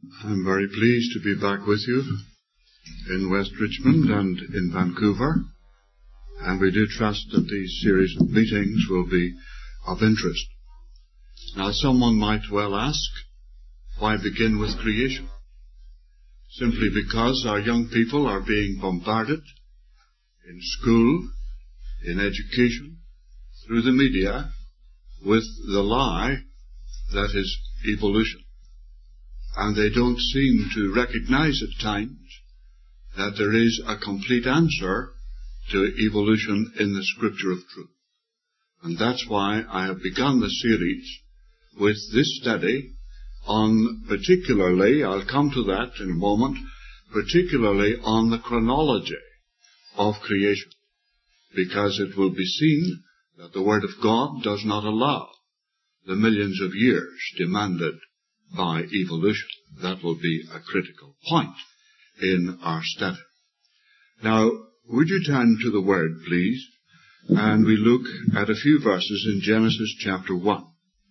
I'm very pleased to be back with you in West Richmond and in Vancouver, and we do trust that these series of meetings will be of interest. Now, someone might well ask, why begin with creation? Simply because our young people are being bombarded in school, in education, through the media, with the lie that is evolution. And they don't seem to recognize at times that there is a complete answer to evolution in the Scripture of truth. And that's why I have begun the series with this study on particularly, I'll come to that in a moment, particularly on the chronology of creation, because it will be seen that the Word of God does not allow the millions of years demanded by evolution. That will be a critical point in our study. Now, would you turn to the Word, please, and we look at a few verses in Genesis chapter 1.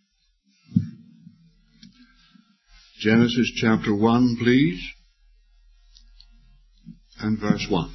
Genesis chapter 1, please, and verse 1.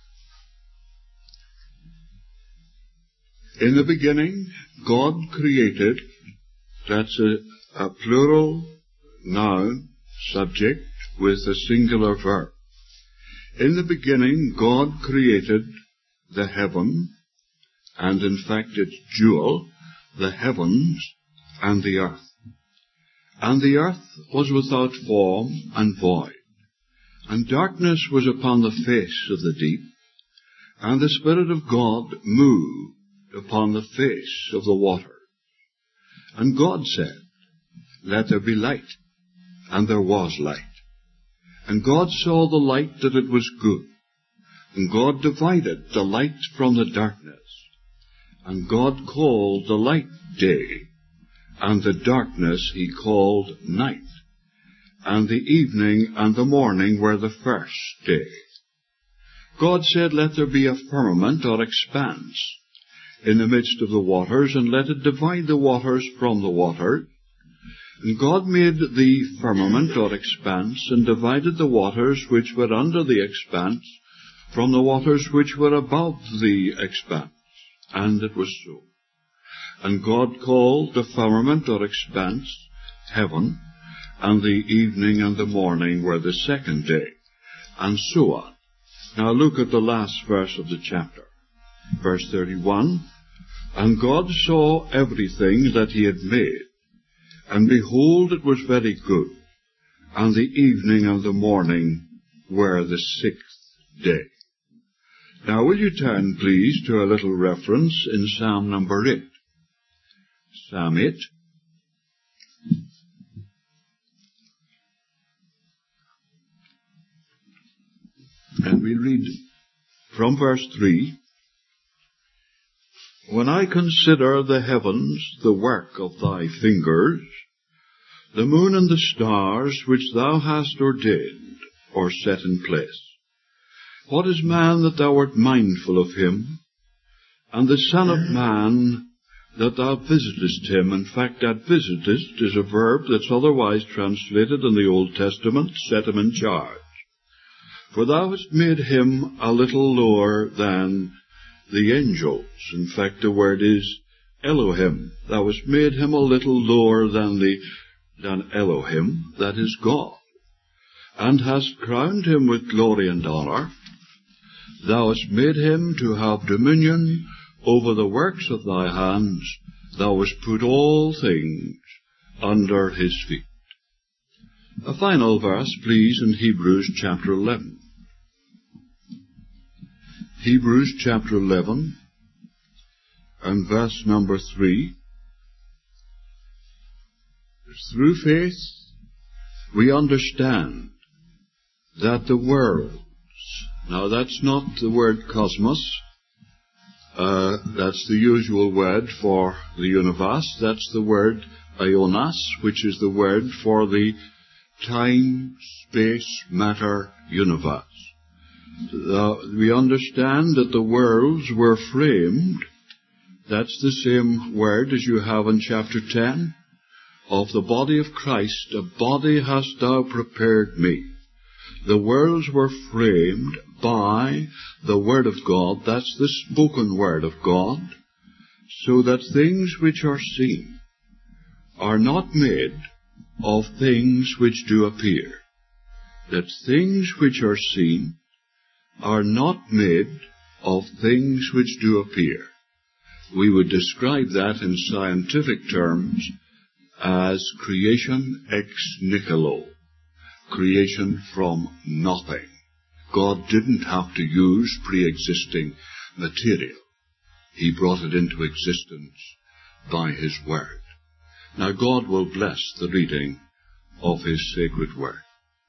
In the beginning, God created, that's a plural noun subject with a singular verb. In the beginning, God created the heaven, and in fact it's dual, the heavens and the earth. And the earth was without form and void, and darkness was upon the face of the deep, and the Spirit of God moved upon the face of the water. And God said, let there be light. And there was light. And God saw the light that it was good. And God divided the light from the darkness. And God called the light day, and the darkness he called night. And the evening and the morning were the first day. God said, let there be a firmament or expanse in the midst of the waters, and let it divide the waters from the waters. And God made the firmament or expanse, and divided the waters which were under the expanse from the waters which were above the expanse. And it was so. And God called the firmament or expanse heaven, and the evening and the morning were the second day, and so on. Now look at the last verse of the chapter. Verse 31, and God saw everything that he had made, and behold, it was very good. And the evening and the morning were the sixth day. Now will you turn, please, to a little reference in Psalm number 8. Psalm 8. And we read from verse 3, when I consider the heavens, the work of thy fingers, the moon and the stars which thou hast ordained, or set in place. What is man that thou art mindful of him, and the son of man that thou visitest him? In fact, that visitest is a verb that's otherwise translated in the Old Testament, set him in charge. For thou hast made him a little lower than the angels. In fact, the word is Elohim. Thou hast made him a little lower than Elohim, that is God, and hast crowned him with glory and honor. Thou hast made him to have dominion over the works of thy hands. Thou hast put all things under his feet. A final verse, please, in Hebrews chapter 11. Hebrews chapter 11 and verse number 3. Through faith we understand that the worlds, now that's not the word cosmos, that's the usual word for the universe, that's the word ionos, which is the word for the time, space, matter universe. We understand that the worlds were framed, that's the same word as you have in chapter 10, of the body of Christ, a body hast thou prepared me. The worlds were framed by the Word of God, that's the spoken Word of God, so that things which are seen are not made of things which do appear. That things which are seen are not made of things which do appear. We would describe that in scientific terms as creation ex nihilo, creation from nothing. God didn't have to use pre-existing material. He brought it into existence by His Word. Now God will bless the reading of His sacred Word.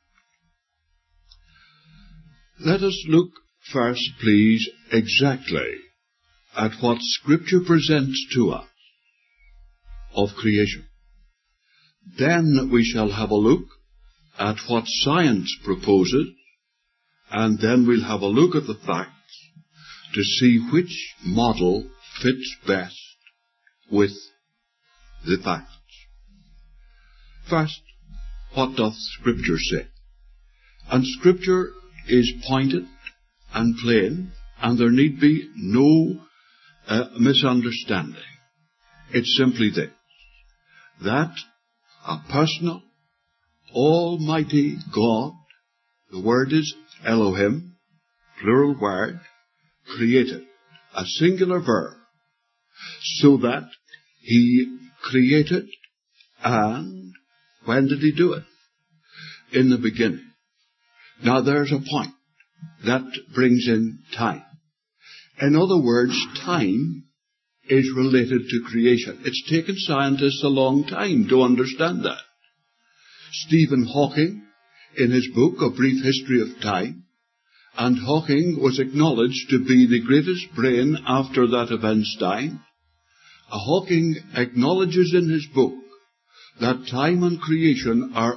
Let us look first, please, exactly at what Scripture presents to us of creation. Then we shall have a look at what science proposes, and then we'll have a look at the facts to see which model fits best with the facts. First, what doth Scripture say? And Scripture is pointed and plain, and there need be no misunderstanding. It's simply this, that a personal, almighty God, the word is Elohim, plural word, created, a singular verb, so that He created, and when did He do it? In the beginning. Now there's a point that brings in time. In other words, time is related to creation. It's taken scientists a long time to understand that. Stephen Hawking, in his book, A Brief History of Time, and Hawking was acknowledged to be the greatest brain after that of Einstein, Hawking acknowledges in his book that time and creation are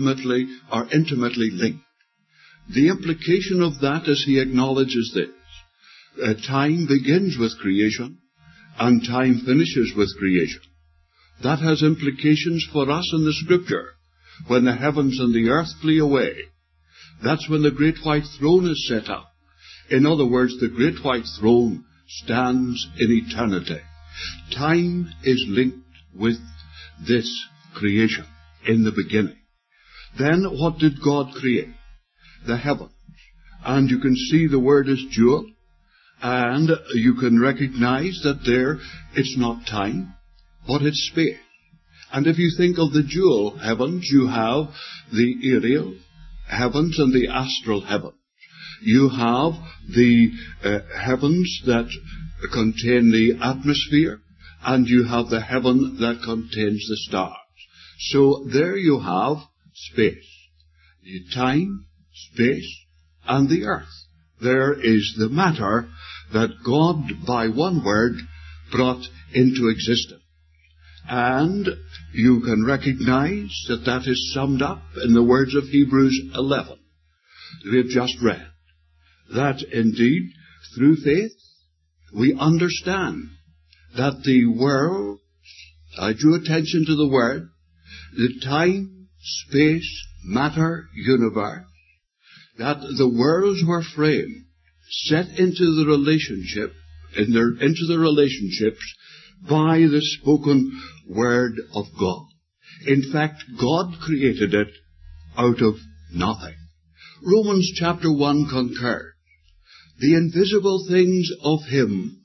intimately linked. The implication of that is he acknowledges this. Time begins with creation, and time finishes with creation. That has implications for us in the Scripture. When the heavens and the earth flee away, that's when the great white throne is set up. In other words, the great white throne stands in eternity. Time is linked with this creation in the beginning. Then what did God create? The heavens. And you can see the word is dual, and you can recognize that there it's not time, but it's space. And if you think of the dual heavens, you have the aerial heavens and the astral heavens. You have the heavens that contain the atmosphere, and you have the heaven that contains the stars. So there you have space. The time, space, and the earth. There is the matter that God, by one word, brought into existence. And you can recognize that that is summed up in the words of Hebrews 11. We have just read that indeed, through faith, we understand that the world, I drew attention to the word, the time, space, matter, universe, that the worlds were framed, set into the relationship, into the relationships by the spoken word of God. In fact, God created it out of nothing. Romans chapter 1 concurs. The invisible things of Him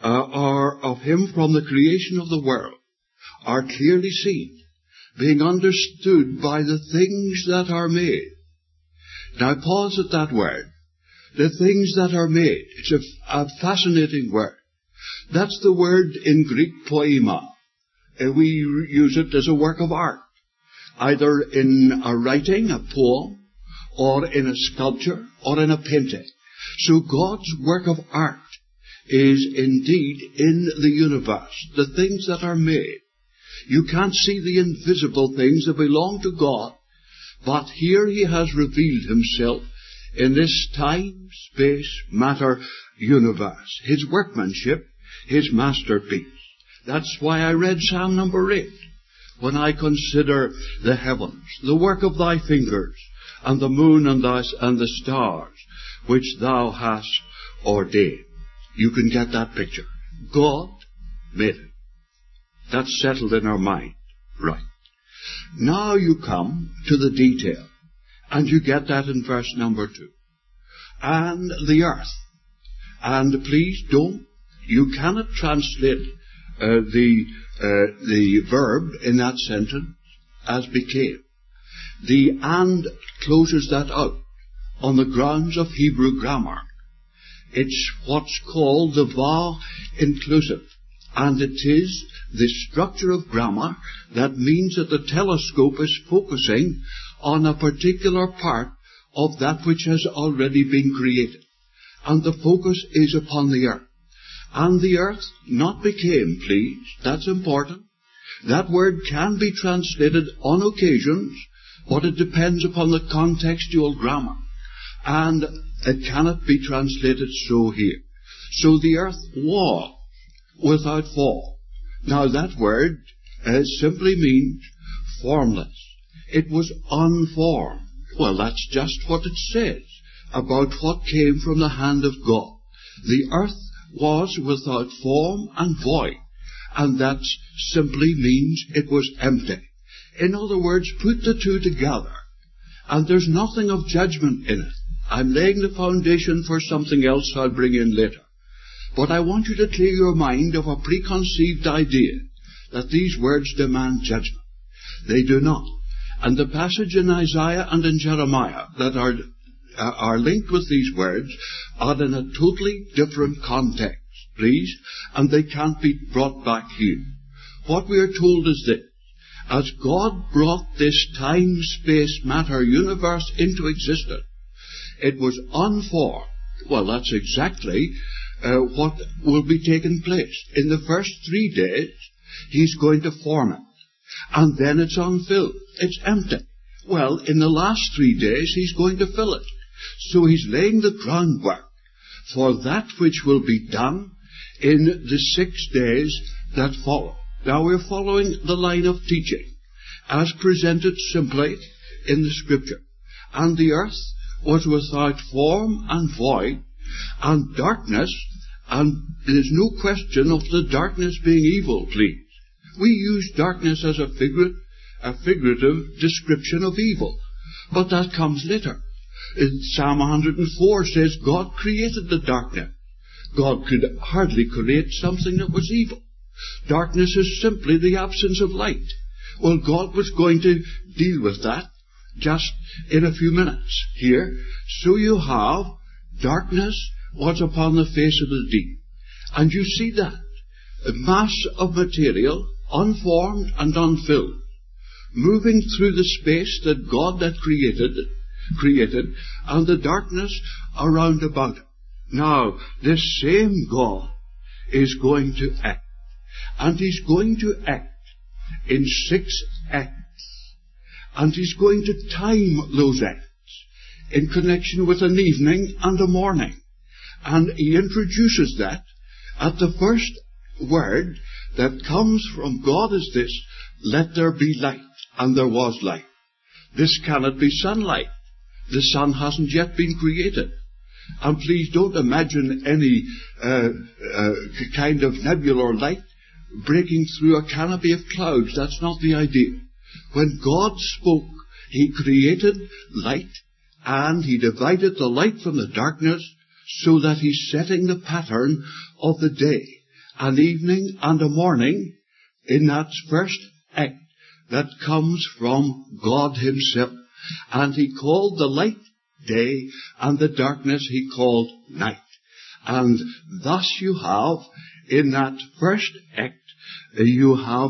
are of Him from the creation of the world are clearly seen, being understood by the things that are made. Now pause at that word. The things that are made. It's a fascinating word. That's the word in Greek poema. We use it as a work of art, either in a writing, a poem, or in a sculpture, or in a painting. So God's work of art is indeed in the universe, the things that are made. You can't see the invisible things that belong to God, but here He has revealed Himself in this time, space, matter universe. His workmanship, His masterpiece. That's why I read Psalm number 8. when I consider the heavens, the work of thy fingers, and the moon and the stars, which thou hast ordained. You can get that picture. God made it. That's settled in our mind. Right. Now you come to the detail, and you get that in verse number 2. And the earth. And please you cannot translate the verb in that sentence as became. The and closes that out on the grounds of Hebrew grammar. It's what's called the va inclusive, and it is the structure of grammar that means that the telescope is focusing on a particular part of that which has already been created, and the focus is upon the earth. And the earth not became, please. That's important. That word can be translated on occasions, but it depends upon the contextual grammar. And it cannot be translated so here. So the earth was without form. Now that word simply means formless. It was unformed. Well, that's just what it says about what came from the hand of God. The earth was without form and void, and that simply means it was empty. In other words, put the two together, and there's nothing of judgment in it. I'm laying the foundation for something else I'll bring in later. But I want you to clear your mind of a preconceived idea that these words demand judgment. They do not. And the passage in Isaiah and in Jeremiah that are linked with these words are in a totally different context, please, and they can't be brought back here. What we are told is this: as God brought this time, space, matter, universe into existence, it was unformed. Well, that's exactly what will be taking place. In the first 3 days, He's going to form it. And then it's unfilled. It's empty. Well, in the last 3 days, He's going to fill it. So He's laying the groundwork for that which will be done in the 6 days that follow. Now we're following the line of teaching as presented simply in the Scripture. And the earth was without form and void, and darkness, and there's no question of the darkness being evil, please. We use darkness as a figurative description of evil, but that comes later. Psalm 104 says God created the darkness. God could hardly create something that was evil. Darkness is simply the absence of light. Well, God was going to deal with that just in a few minutes here. So you have darkness was upon the face of the deep. And you see that. A mass of material, unformed and unfilled, moving through the space that God had created, and the darkness around about it. Now, this same God is going to act. And He's going to act in 6 acts. And He's going to time those acts in connection with an evening and a morning. And He introduces that at the first word that comes from God is this: let there be light. And there was light. This cannot be sunlight. The sun hasn't yet been created. And please don't imagine any kind of nebular light breaking through a canopy of clouds. That's not the idea. When God spoke, He created light, and He divided the light from the darkness, so that He's setting the pattern of the day, an evening and a morning, in that first act that comes from God Himself. And He called the light day, and the darkness He called night. And thus you have, in that first act, you have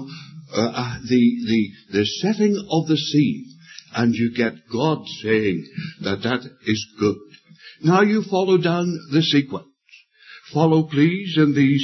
the setting of the scene, and you get God saying that is good. Now you follow down the sequence. Follow, please, in these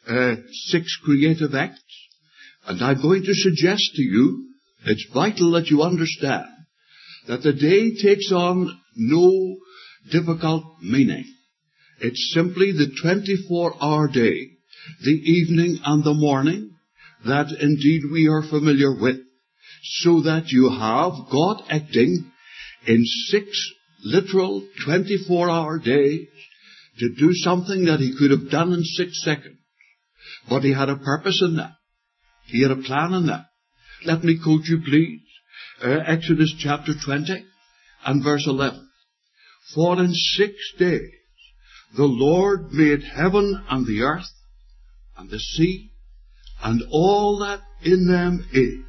6 creative acts. And I'm going to suggest to you, it's vital that you understand that the day takes on no difficult meaning. It's simply the 24-hour day, the evening and the morning, that indeed we are familiar with. so that you have God acting in 6 literal 24-hour days to do something that he could have done in 6 seconds. But he had a purpose in that. He had a plan in that. Let me quote you, please. Exodus chapter 20 and verse 11. For in 6 days the Lord made heaven and the earth and the sea and all that in them is.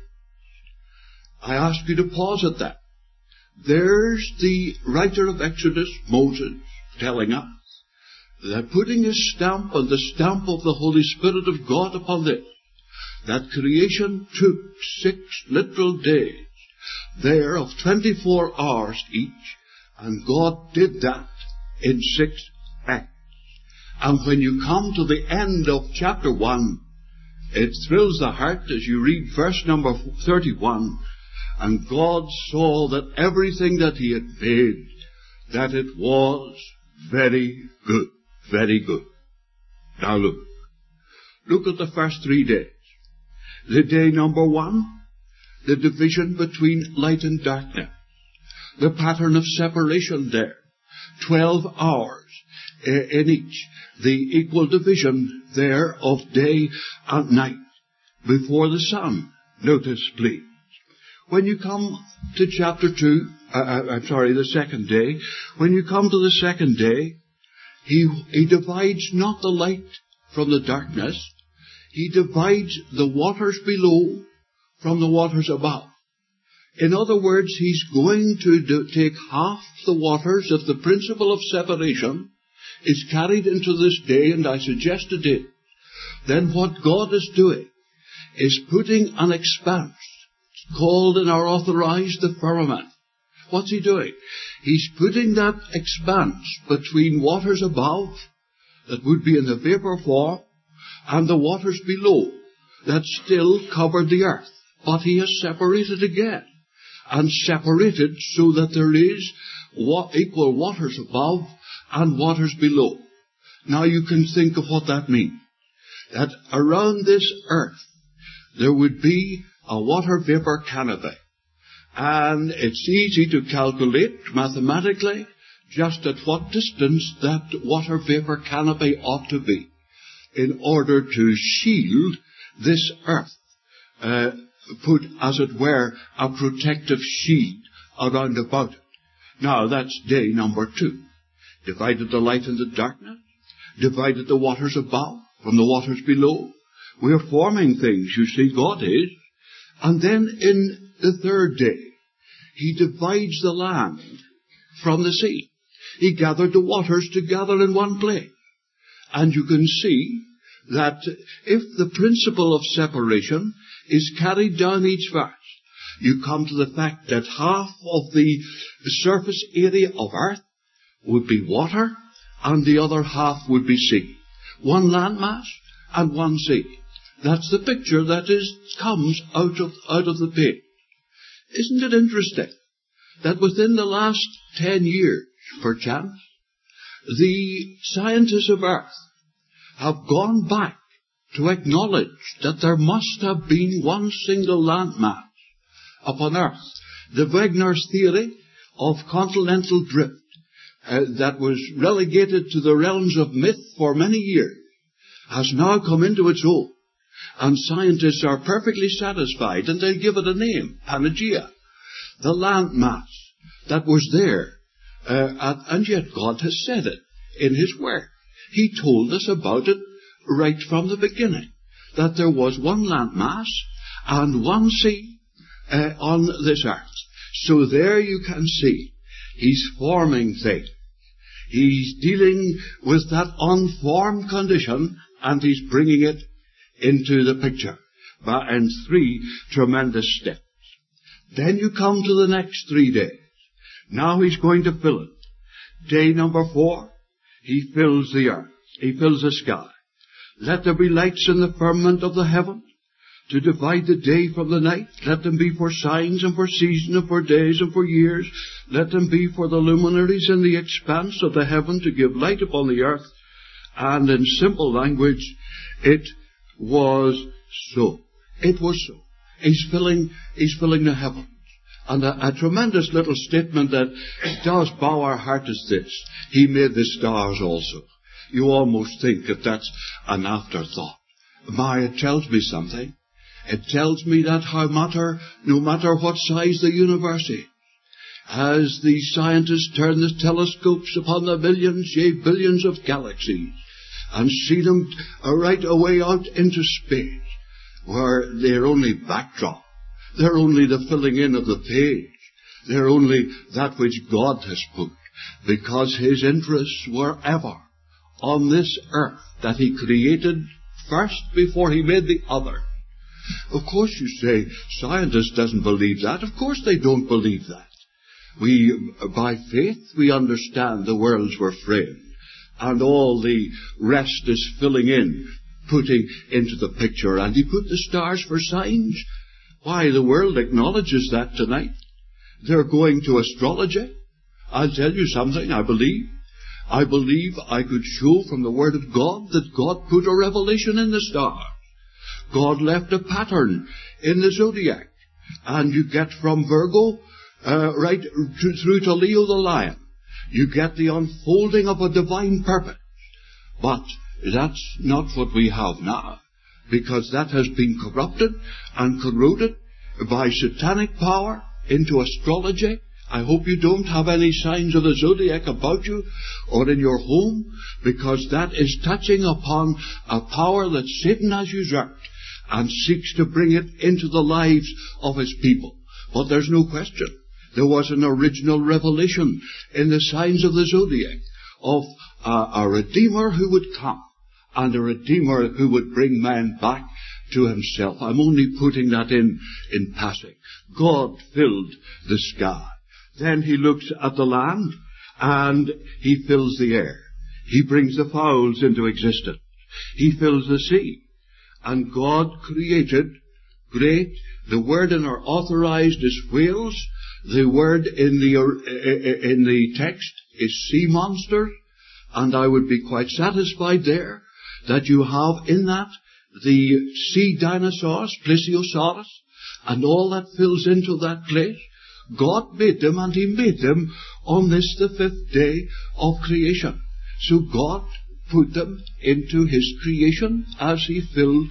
I ask you to pause at that. There's the writer of Exodus, Moses, telling us that putting his stamp and the stamp of the Holy Spirit of God upon this, that creation took 6 literal days, there of 24 hours each, and God did that in 6 acts. And when you come to the end of chapter 1, it thrills the heart as you read verse number 31, and God saw that everything that he had made, that it was very good, very good. Now look at the first 3 days. The day number 1, the division between light and darkness. The pattern of separation there. 12 hours in each. The equal division there of day and night before the sun. Notice, please. When you come to chapter 2, the second day, when you come to the second day, he divides not the light from the darkness. He divides the waters below from the waters above. In other words, he's going to take half the waters. If the principle of separation is carried into this day, and I suggest it is, then what God is doing is putting an expanse called in our authorized the firmament. What's he doing? He's putting that expanse between waters above, that would be in the vapor form, and the waters below, that still covered the earth. But he has separated again, and separated so that there is equal waters above and waters below. Now you can think of what that means. That around this earth there would be a water vapor canopy. And it's easy to calculate mathematically just at what distance that water vapor canopy ought to be in order to shield this earth. Put, as it were, a protective shield around about it. Now, that's day number 2. Divided the light and the darkness. Divided the waters above from the waters below. We're forming things, you see, God is. And then in the third day, he divides the land from the sea. He gathered the waters together in one place. And you can see that if the principle of separation is carried down each verse, you come to the fact that half of the surface area of earth would be water, and the other half would be sea. One landmass and one sea. That's the picture that comes out of the page. Isn't it interesting that within the last 10 years, perchance, the scientists of Earth have gone back to acknowledge that there must have been one single landmass upon Earth. The Wegener's theory of continental drift that was relegated to the realms of myth for many years has now come into its own. And scientists are perfectly satisfied, and they give it a name, Pangaea, the landmass that was there. And yet God has said it in His Word. He told us about it right from the beginning, that there was one landmass and one sea on this earth. So there you can see, He's forming things. He's dealing with that unformed condition, and He's bringing it into the picture in 3 tremendous steps. Then you come to the next 3 days. Now He's going to fill it. Day number 4, He fills the earth. He fills the sky. Let there be lights in the firmament of the heaven to divide the day from the night. Let them be for signs and for seasons and for days and for years. Let them be for the luminaries in the expanse of the heaven to give light upon the earth. And in simple language, it was so. It was so. He's filling the heavens. And a tremendous little statement that does bow our heart is this: He made the stars also. You almost think that that's an afterthought. It tells me something. It tells me that no matter what size the universe is, as the scientists turn the telescopes upon the millions, yea, billions of galaxies, and see them right away out into space, where they're only backdrop, they're only the filling in of the page, they're only that which God has put, because His interests were ever on this earth that He created first before He made the other. Of course you say, scientists doesn't believe that. Of course they don't believe that. By faith, we understand the worlds were framed, and all the rest is filling in, putting into the picture. And He put the stars for signs. Why, the world acknowledges that tonight. They're going to astrology. I'll tell you something, I believe I could show from the Word of God that God put a revelation in the stars. God left a pattern in the zodiac. And you get from Virgo right through to Leo the Lion. You get the unfolding of a divine purpose. But that's not what we have now, because that has been corrupted and corroded by satanic power into astrology. I hope you don't have any signs of the zodiac about you or in your home, because that is touching upon a power that Satan has usurped and seeks to bring it into the lives of his people. But there's no question, there was an original revelation in the signs of the zodiac of a Redeemer who would come, and a Redeemer who would bring man back to himself. I'm only putting that in passing. God filled the sky. Then He looks at the land, and He fills the air. He brings the fowls into existence. He fills the sea. And God created the word in our authorized is whales. The word in the text is sea monsters. And I would be quite satisfied there that you have in that the sea dinosaurs, Plesiosaurus, and all that fills into that place. God made them, and He made them on this, the 5th day of creation. So God put them into His creation as He filled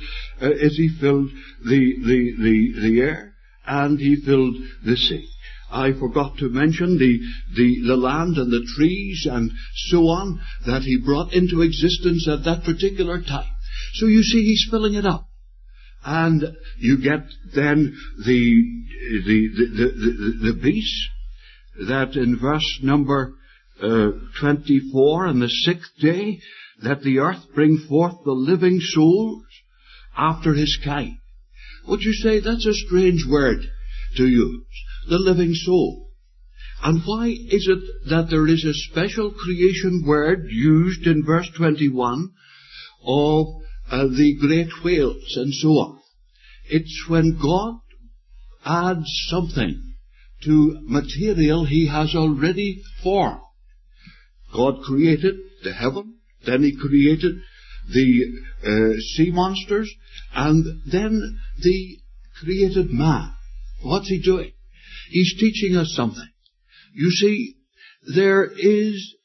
the air, and He filled the sea. I forgot to mention the land and the trees and so on that He brought into existence at that particular time. So you see, He's filling it up. And you get then the beast that in verse number 24, on the 6th day, that the earth bring forth the living souls after his kind. Would you say that's a strange word to use? The living soul. And why is it that there is a special creation word used in verse 21 of the great whales and so on? It's when God adds something to material He has already formed. God created the heaven, then He created the sea monsters, and then the created man. What's He doing? He's teaching us something. You see, there is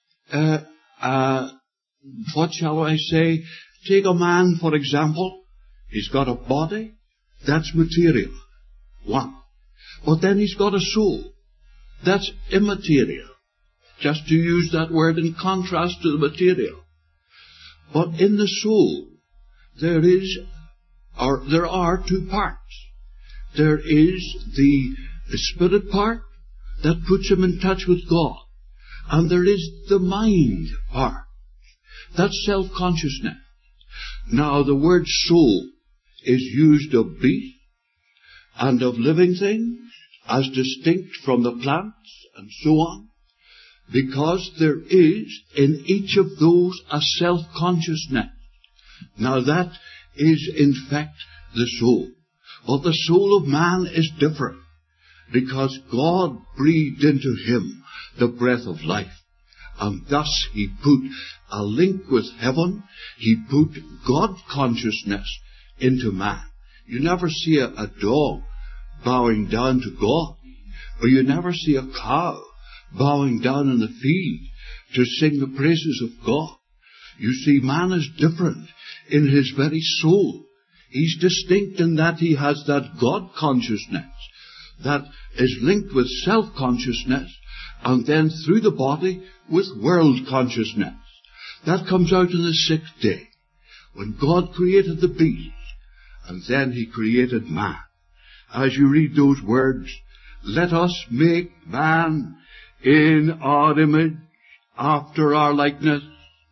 what shall I say? Take a man, for example. He's got a body. That's material. One. But then he's got a soul. That's immaterial. Just to use that word in contrast to the material. But in the soul, there are two parts. There is the spirit part that puts him in touch with God. And there is the mind part. That's self-consciousness. Now, the word soul is used of beasts and of living things as distinct from the plants and so on, because there is in each of those a self-consciousness. Now that is in fact the soul. But the soul of man is different, because God breathed into him the breath of life. And thus He put a link with heaven. He put God consciousness into man. You never see a dog bowing down to God. Or you never see a cow bowing down in the field to sing the praises of God. You see, man is different in his very soul. He's distinct in that he has that God consciousness that is linked with self-consciousness, and then through the body with world consciousness. That comes out in the sixth day, when God created the beast, and then he created man. As you read those words, let us make man in our image, after our likeness.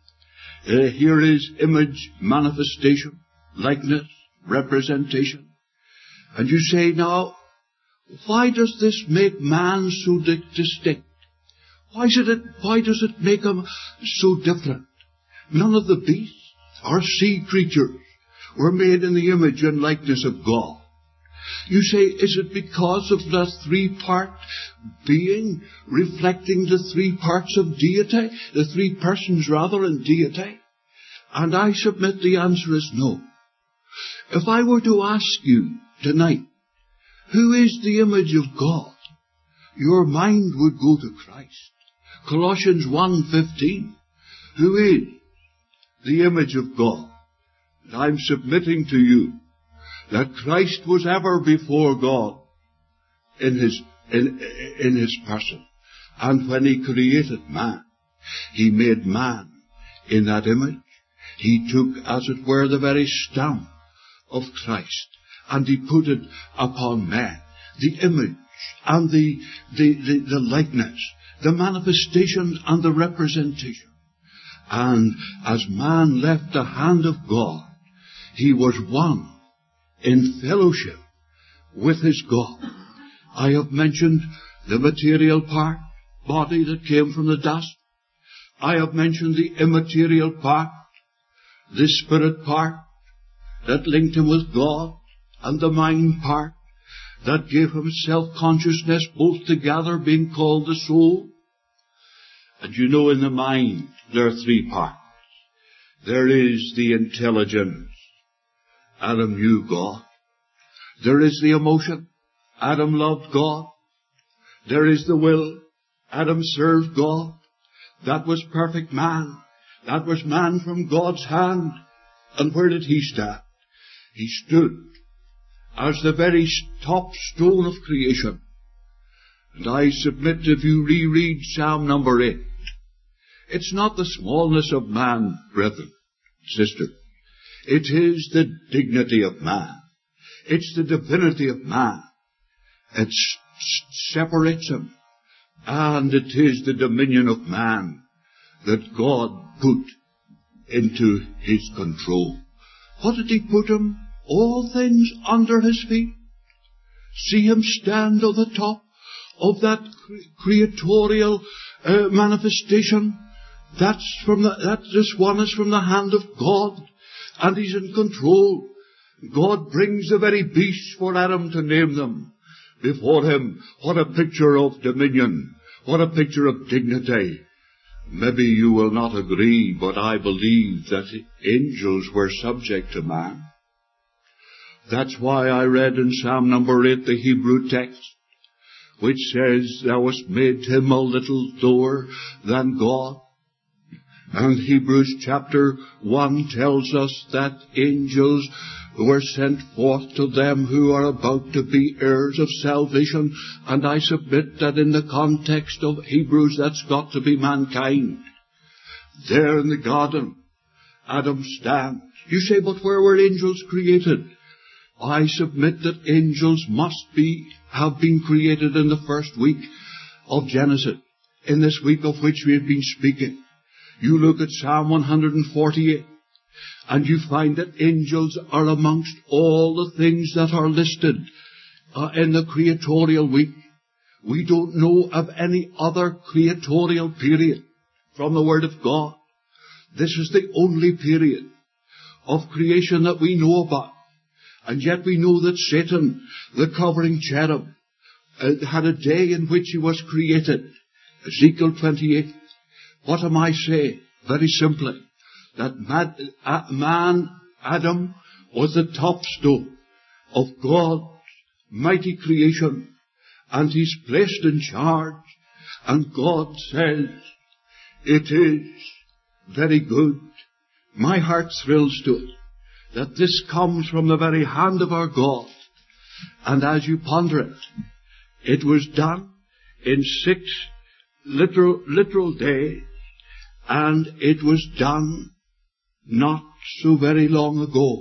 Here is image, manifestation, likeness, representation. And you say, now, why does this make man so distinct? Why does it make him so different? None of the beasts or sea creatures were made in the image and likeness of God. You say, is it because of the three-part being reflecting the three parts of deity? The three persons, rather, in deity? And I submit the answer is no. If I were to ask you tonight, who is the image of God? Your mind would go to Christ. Colossians 1:15. Who is the image of God? And I'm submitting to you that Christ was ever before God in his person. And when he created man, he made man in that image. He took, as it were, the very stamp of Christ, and he put it upon man, the image and the likeness, the manifestation and the representation. And as man left the hand of God, he was one in fellowship with his God. I have mentioned the material part, body that came from the dust. I have mentioned the immaterial part, the spirit part that linked him with God, and the mind part that gave him self-consciousness, both together being called the soul. And you know, in the mind there are three parts. There is the intelligence. Adam knew God. There is the emotion. Adam loved God. There is the will. Adam served God. That was perfect man. That was man from God's hand. And where did he stand? He stood as the very top stone of creation. And I submit, if you reread Psalm number 8, it's not the smallness of man, brethren, sister. It is the dignity of man. It's the divinity of man. It separates him. And it is the dominion of man that God put into his control. What did he put him? All things under his feet. See him stand on the top of that creatorial manifestation. This one is from the hand of God, and he's in control. God brings the very beasts for Adam to name them before him. What a picture of dominion. What a picture of dignity. Maybe you will not agree, but I believe that angels were subject to man. That's why I read in Psalm number 8 the Hebrew text, which says, Thou hast made him a little lower than God. And Hebrews chapter 1 tells us that angels were sent forth to them who are about to be heirs of salvation. And I submit that in the context of Hebrews, that's got to be mankind. There in the garden, Adam stands. You say, but where were angels created? I submit that angels must have been created in the first week of Genesis, in this week of which we have been speaking. You look at Psalm 148, and you find that angels are amongst all the things that are listed in the creatorial week. We don't know of any other creatorial period from the Word of God. This is the only period of creation that we know about. And yet we know that Satan, the covering cherub, had a day in which he was created. Ezekiel 28. What am I saying? Very simply, that man, Adam, was the top stone of God's mighty creation, and he's placed in charge, and God says, it is very good. My heart thrills to it, that this comes from the very hand of our God. And as you ponder it, it was done in 6 literal days, and it was done not so very long ago.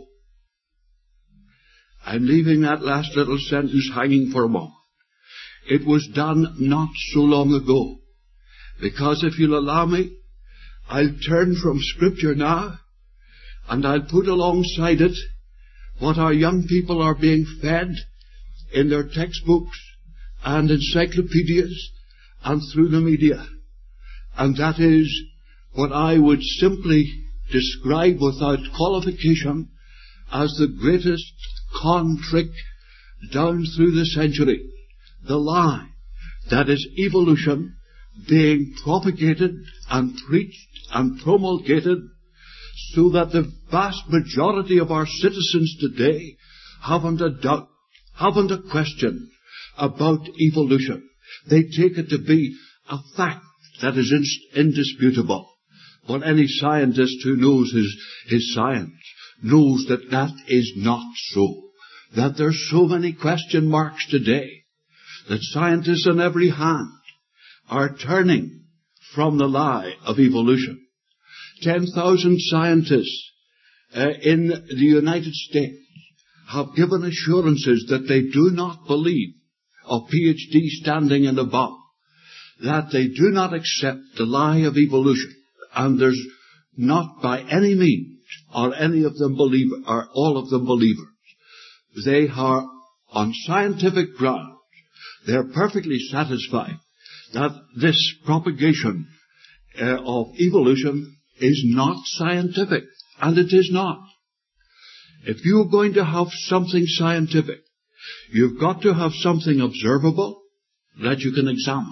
I'm leaving that last little sentence hanging for a moment. It was done not so long ago. Because if you'll allow me, I'll turn from Scripture now, and I'll put alongside it what our young people are being fed in their textbooks and encyclopedias and through the media. And that is what I would simply describe without qualification as the greatest con trick down through the century. The lie that is evolution being propagated and preached and promulgated so that the vast majority of our citizens today haven't a doubt, haven't a question about evolution. They take it to be a fact that is indisputable. But any scientist who knows his science knows that that is not so. That there's so many question marks today that scientists on every hand are turning from the lie of evolution. 10,000 scientists in the United States have given assurances that they do not believe, of PhD standing and above, that they do not accept the lie of evolution. And there's not by any means are any of them believers, are all of them believers. They are on scientific grounds. They're perfectly satisfied that this propagation of evolution is not scientific, and it is not. If you're going to have something scientific, you've got to have something observable that you can examine.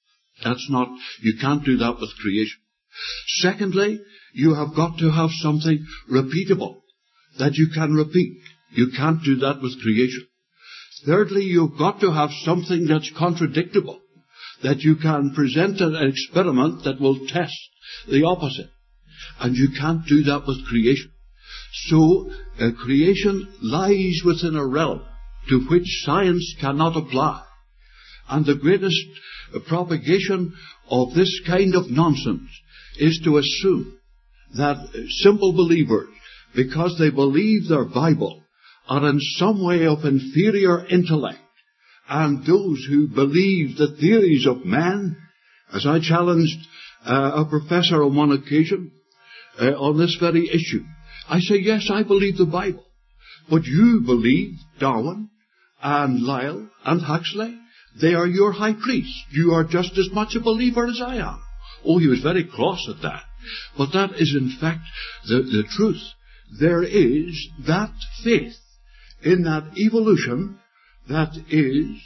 You can't do that with creation. Secondly, you have got to have something repeatable that you can repeat. You can't do that with creation. Thirdly, you've got to have something that's contradictable, that you can present an experiment that will test the opposite. And you can't do that with creation. So, creation lies within a realm to which science cannot apply. And the greatest propagation of this kind of nonsense is to assume that simple believers, because they believe their Bible, are in some way of inferior intellect. And those who believe the theories of man, as I challenged a professor on one occasion on this very issue, I say, yes, I believe the Bible. But you believe Darwin and Lyell and Huxley. They are your high priests. You are just as much a believer as I am. Oh, he was very cross at that. But that is in fact the truth. There is that faith in that evolution that is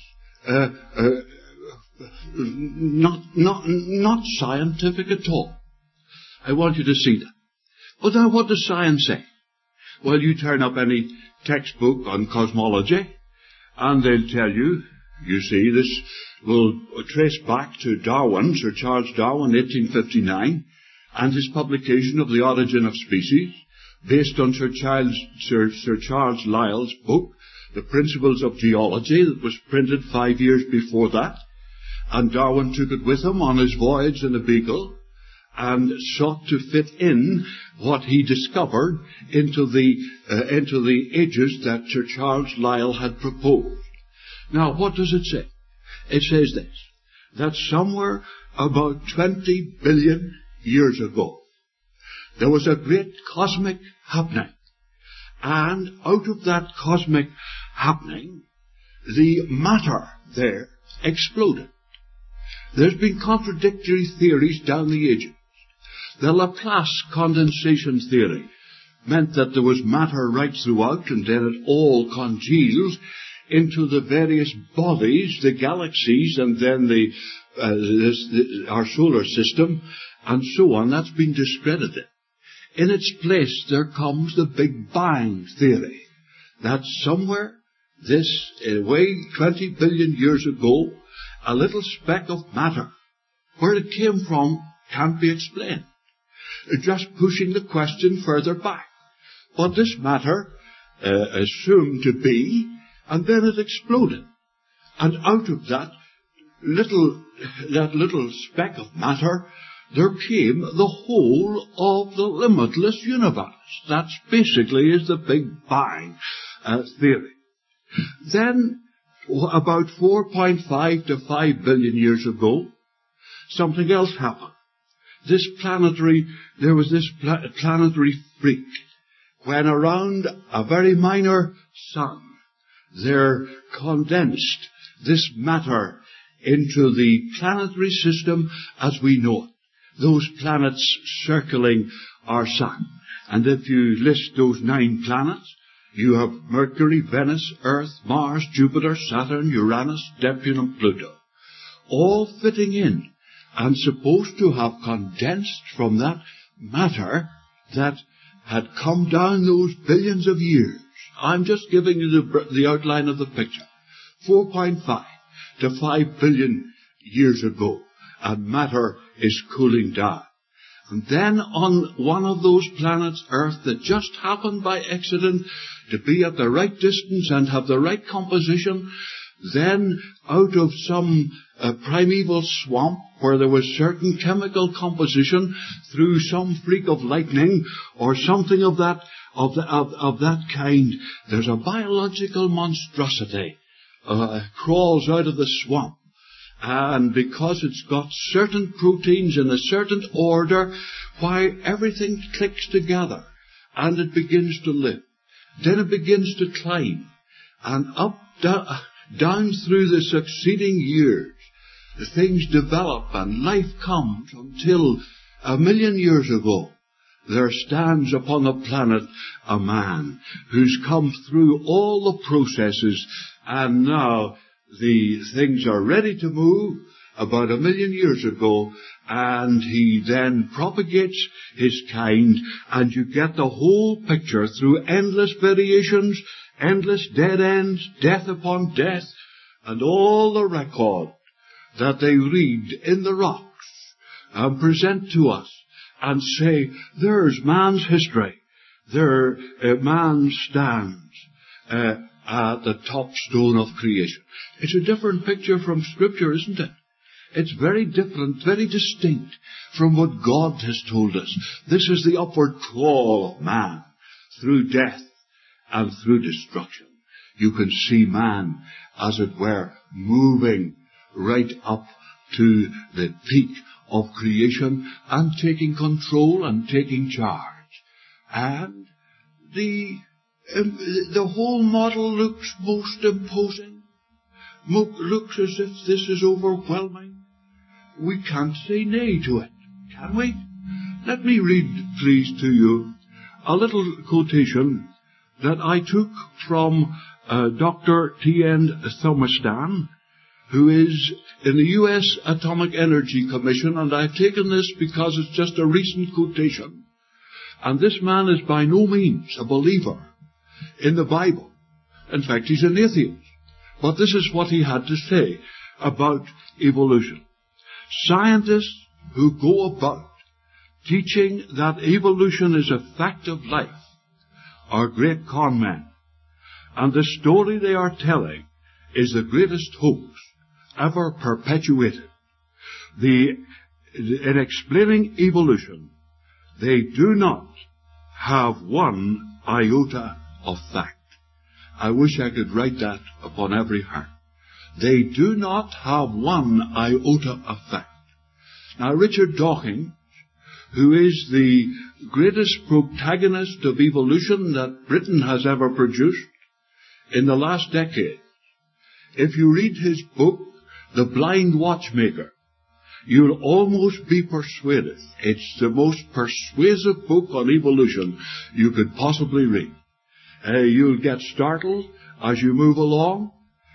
not scientific at all. I want you to see that. But now what does science say? Well, you turn up any textbook on cosmology and they'll tell you, you see, this will trace back to Darwin, Sir Charles Darwin, 1859, and his publication of The Origin of Species, based on Sir Charles Lyell's book, The Principles of Geology, that was printed 5 years before that. And Darwin took it with him on his voyage in a Beagle and sought to fit in what he discovered into the ages that Sir Charles Lyell had proposed. Now, what does it say? It says this, that somewhere about 20 billion years ago, there was a great cosmic happening. And out of that cosmic happening, the matter there exploded. There's been contradictory theories down the ages. The Laplace condensation theory meant that there was matter right throughout, and then it all congeals into the various bodies, the galaxies, and then our solar system, and so on. That's been discredited. In its place, there comes the Big Bang theory, that somewhere this, way 20 billion years ago, a little speck of matter. Where it came from can't be explained. Just pushing the question further back. But this matter assumed to be, and then it exploded. And out of that little speck of matter, there came the whole of the limitless universe. That basically is the Big Bang theory. Then, about 4.5 to 5 billion years ago, something else happened. There was this planetary freak, when around a very minor sun, there condensed this matter into the planetary system as we know it. Those planets circling our sun. And if you list those 9 planets, you have Mercury, Venus, Earth, Mars, Jupiter, Saturn, Uranus, Neptune and Pluto. All fitting in and supposed to have condensed from that matter that had come down those billions of years. I'm just giving you the outline of the picture. 4.5 to 5 billion years ago, and matter is cooling down. And then on one of those planets, Earth, that just happened by accident to be at the right distance and have the right composition, then out of some primeval swamp where there was certain chemical composition through some freak of lightning or something of that kind, there's a biological monstrosity crawls out of the swamp. And because it's got certain proteins in a certain order, why everything clicks together and it begins to live. Then it begins to climb, and up, down through the succeeding years, the things develop and life comes until 1 million years ago, there stands upon the planet a man who's come through all the processes, and now the things are ready to move about 1 million years ago, and he then propagates his kind, and you get the whole picture through endless variations, endless dead ends, death upon death, and all the record that they read in the rocks and present to us and say, there's man's history. There man stands at the top stone of creation. It's a different picture from Scripture, isn't it? It's very different, very distinct from what God has told us. This is the upward crawl of man through death and through destruction. You can see man, as it were, moving right up to the peak of creation and taking control and taking charge. And the whole model looks most imposing, looks as if this is overwhelming. We can't say nay to it, can we? Let me read, please, to you a little quotation that I took from Dr. T.N. Thomastan, who is in the U.S. Atomic Energy Commission, and I've taken this because it's just a recent quotation. And this man is by no means a believer in the Bible. In fact, he's an atheist. But this is what he had to say about evolution. Scientists who go about teaching that evolution is a fact of life are great con men. And the story they are telling is the greatest hoax ever perpetuated. In explaining evolution, they do not have one iota of fact. I wish I could write that upon every heart. They do not have one iota of fact. Now, Richard Dawkins, who is the greatest protagonist of evolution that Britain has ever produced in the last decade, if you read his book, The Blind Watchmaker, you'll almost be persuaded. It's the most persuasive book on evolution you could possibly read. You'll get startled as you move along,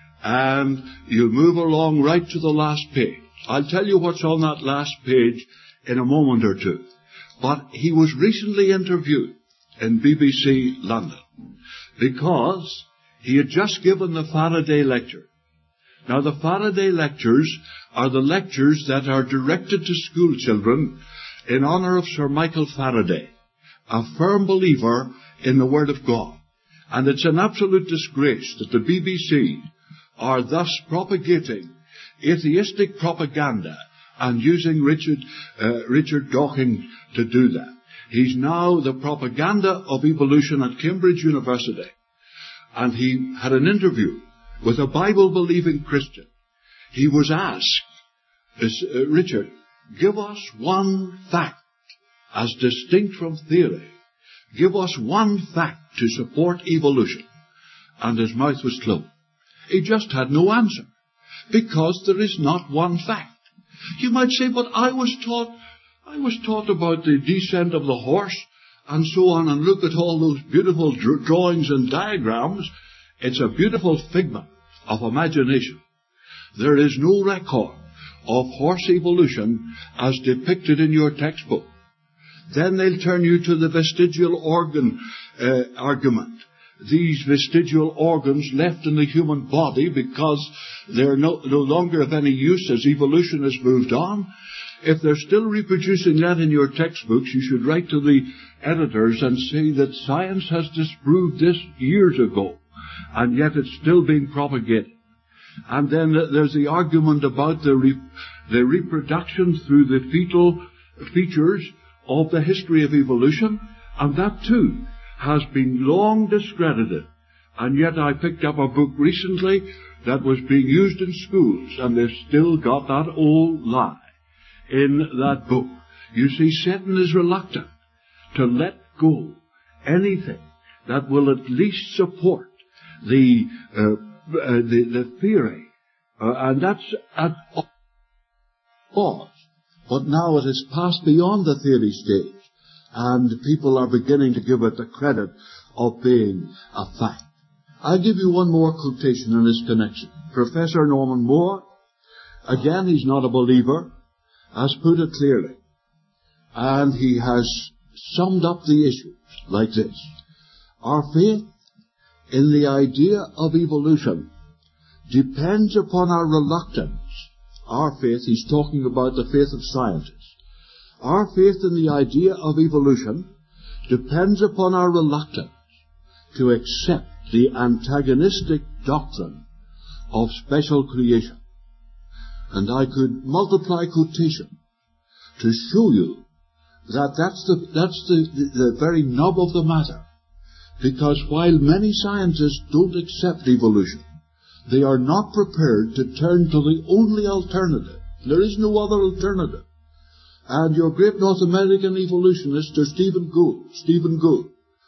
and you'll move along right to the last page. I'll tell you what's on that last page in a moment or two. But he was recently interviewed in BBC London because He had just given the Faraday lecture. Now, the Faraday lectures are the lectures that are directed to school children in honor of Sir Michael Faraday, a firm believer in the Word of God. And it's an absolute disgrace that the BBC are thus propagating atheistic propaganda and using Richard Dawkins to do that. He's now the propaganda of evolution at Cambridge University. And he had an interview with a Bible-believing Christian. He was asked, Richard, give us one fact as distinct from theory. Give us one fact to support evolution. And his mouth was closed. He just had no answer. Because there is not one fact. You might say, but I was taught about the descent of the horse and so on, and look at all those beautiful drawings and diagrams. It's a beautiful figment of imagination. There is no record of horse evolution as depicted in your textbook. Then they'll turn you to the vestigial organ argument. These vestigial organs left in the human body because they're no longer of any use as evolution has moved on. If they're still reproducing that in your textbooks, you should write to the editors and say that science has disproved this years ago, and yet it's still being propagated. And then there's the argument about the reproduction through the fetal features of the history of evolution, and that too has been long discredited. And yet I picked up a book recently that was being used in schools, and they've still got that old lie in that book. You see, Satan is reluctant to let go anything that will at least support the theory, and that's at all. But now it has passed beyond the theory stage, and people are beginning to give it the credit of being a fact. I'll give you one more quotation in this connection. Professor Norman Moore, again, he's not a believer, has put it clearly. And he has summed up the issue like this. Our faith in the idea of evolution depends upon our reluctance. Our faith, he's talking about the faith of scientists. Our faith in the idea of evolution depends upon our reluctance to accept the antagonistic doctrine of special creation. And I could multiply quotation to show you that that's the very nub of the matter. Because while many scientists don't accept evolution, they are not prepared to turn to the only alternative. There is no other alternative. And your great North American evolutionist, Stephen Gould,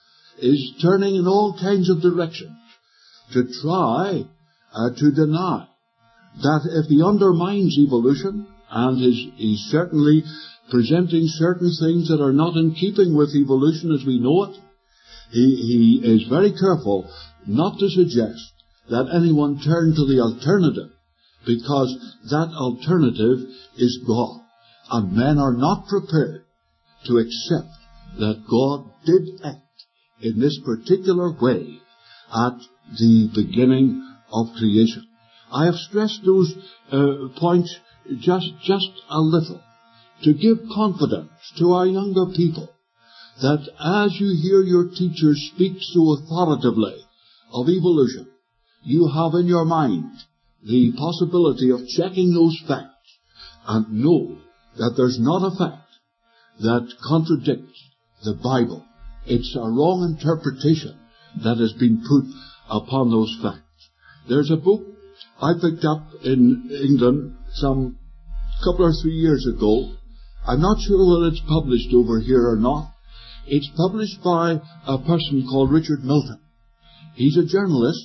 is turning in all kinds of directions to try to deny that if he undermines evolution, and he's certainly presenting certain things that are not in keeping with evolution as we know it, he is very careful not to suggest that anyone turn to the alternative, because that alternative is God. And men are not prepared to accept that God did act in this particular way at the beginning of creation. I have stressed those points just a little to give confidence to our younger people that as you hear your teachers speak so authoritatively of evolution, you have in your mind the possibility of checking those facts and know that there's not a fact that contradicts the Bible. It's a wrong interpretation that has been put upon those facts. There's a book I picked up in England some couple or 3 years ago. I'm not sure whether it's published over here or not. It's published by a person called Richard Milton. He's a journalist,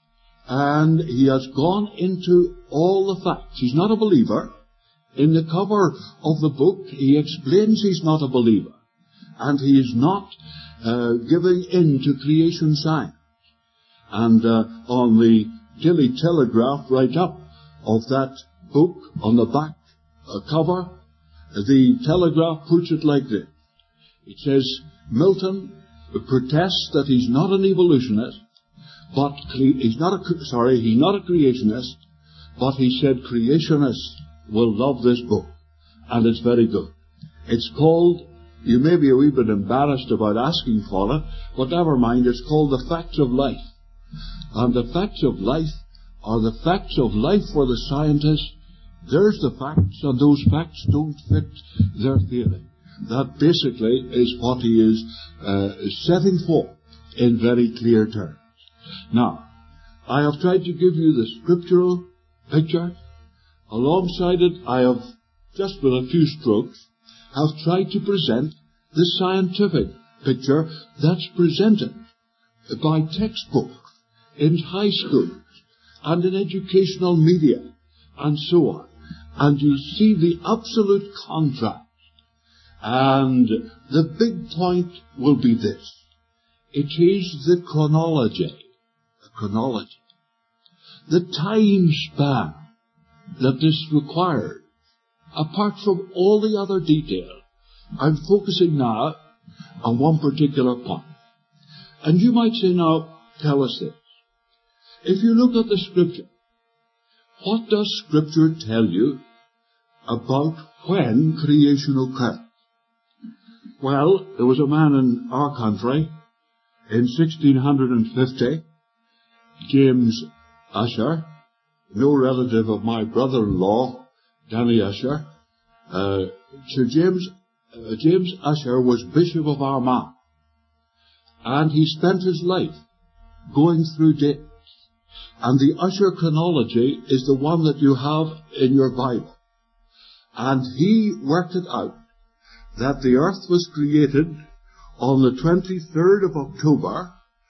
and he has gone into all the facts. He's not a believer. In the cover of the book, he explains he's not a believer, and he is not giving in to creation science. And on the Daily Telegraph write-up of that book, on the back cover, the Telegraph puts it like this. It says, Milton protests that he's not an evolutionist, but he's not a creationist, but he said creationists will love this book, and it's very good. It's called, you may be a wee bit embarrassed about asking for it, but never mind, it's called The Facts of Life. And the facts of life are the facts of life for the scientist. There's the facts, and those facts don't fit their theory. That basically is what he is setting forth in very clear terms. Now, I have tried to give you the scriptural picture. Alongside it, I have, just with a few strokes, have tried to present the scientific picture that's presented by textbooks in high schools and in educational media and so on. And you'll see the absolute contrast. And the big point will be this. It is the chronology. The time span that is required, apart from all the other detail. I'm focusing now on one particular point. And you might say, now, tell us this. If you look at the Scripture, what does Scripture tell you about when creation occurred? Well, there was a man in our country in 1650, James Ussher, no relative of my brother-in-law, Danny Ussher. Sir James Ussher was Bishop of Armagh, and he spent his life going through dates. And the Ussher chronology is the one that you have in your Bible. And he worked it out that the earth was created on the 23rd of October,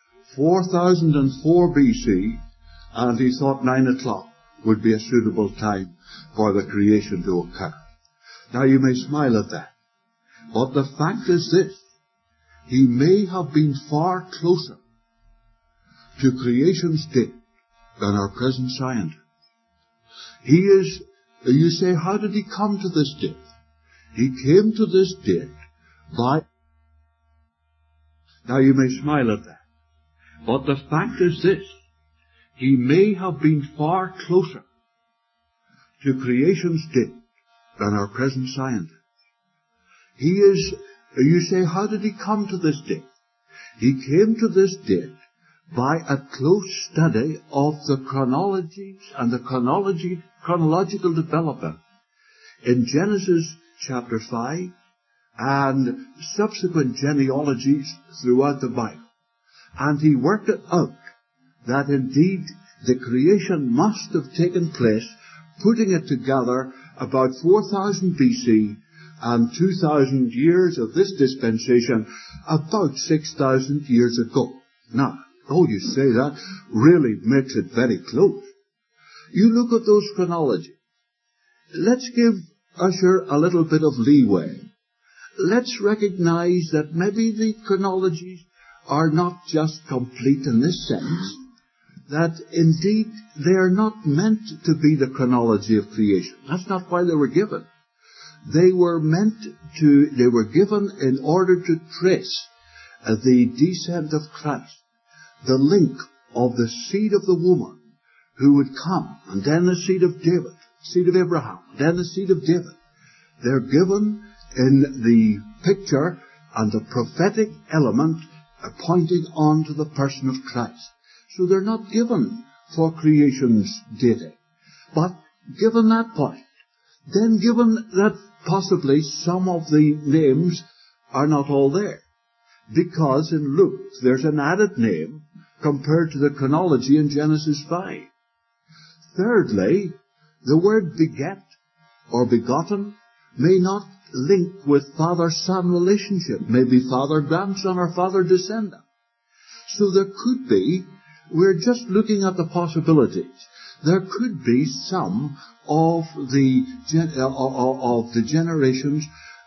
4004 BC, and he thought 9 o'clock would be a suitable time for the creation to occur. Now you may smile at that, but the fact is this: he may have been far closer to creation's date than our present scientists. He is, you say, how did he come to this date? He came to this date by... Now you may smile at that, but the fact is this: he may have been far closer to creation's date than our present scientists. He is, you say, how did he come to this date? He came to this date by a close study of the chronologies and the chronological development in Genesis chapter 5 and subsequent genealogies throughout the Bible. And he worked it out that indeed the creation must have taken place, putting it together about 4000 BC and 2000 years of this dispensation about 6000 years ago. Now, you say that really makes it very close. You look at those chronologies. Let's give Ussher a little bit of leeway. Let's recognize that maybe the chronologies are not just complete in this sense, that indeed they are not meant to be the chronology of creation. That's not why they were given. They were given in order to trace the descent of Christ, the link of the seed of the woman who would come, and then the seed of David, seed of Abraham, then the seed of David. They're given in the picture and the prophetic element pointing on to the person of Christ. So they're not given for creation's dating. But given that point, then given that possibly some of the names are not all there, because in Luke there's an added name compared to the chronology in Genesis 5. Thirdly, the word beget or begotten may not link with father-son relationship, maybe father-grandson or father-descendant. So there could be, we're just looking at the possibilities, there could be some of the generations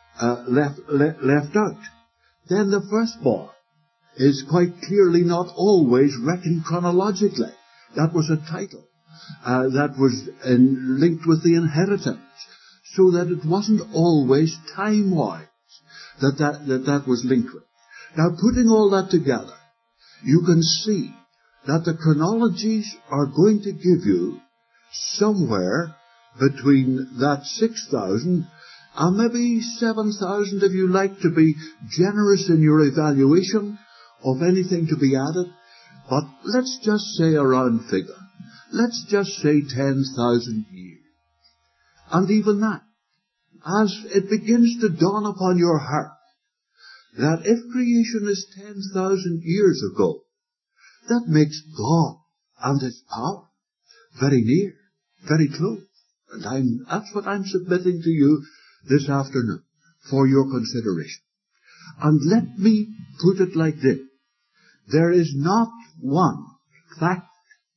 left out. Then the firstborn is quite clearly not always reckoned chronologically. That was a title that was linked with the inheritance, so that it wasn't always time-wise that was linked with. Now, putting all that together, you can see that the chronologies are going to give you somewhere between that 6,000 and maybe 7,000 if you like to be generous in your evaluation of anything to be added. But let's just say a round figure. Let's just say 10,000 years. And even that, as it begins to dawn upon your heart, that if creation is 10,000 years ago, that makes God and His power very near, very close. And that's what I'm submitting to you this afternoon for your consideration. And let me put it like this. There is not one fact,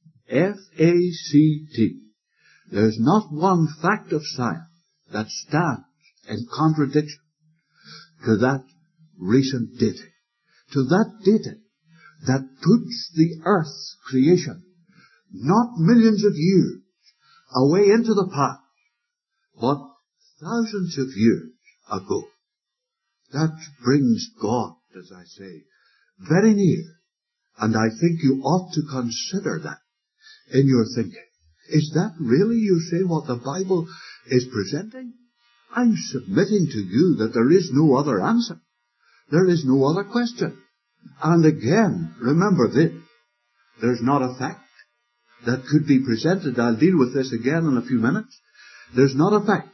F-A-C-T, there's not one fact of science that stands in contradiction to that recent dating, to that dating that puts the earth's creation not millions of years away into the past, but thousands of years ago. That brings God, as I say, very near. And I think you ought to consider that in your thinking. Is that really, you say, what the Bible is presenting? I'm submitting to you that there is no other answer. There is no other question. And again, remember this. There's not a fact that could be presented. I'll deal with this again in a few minutes. There's not a fact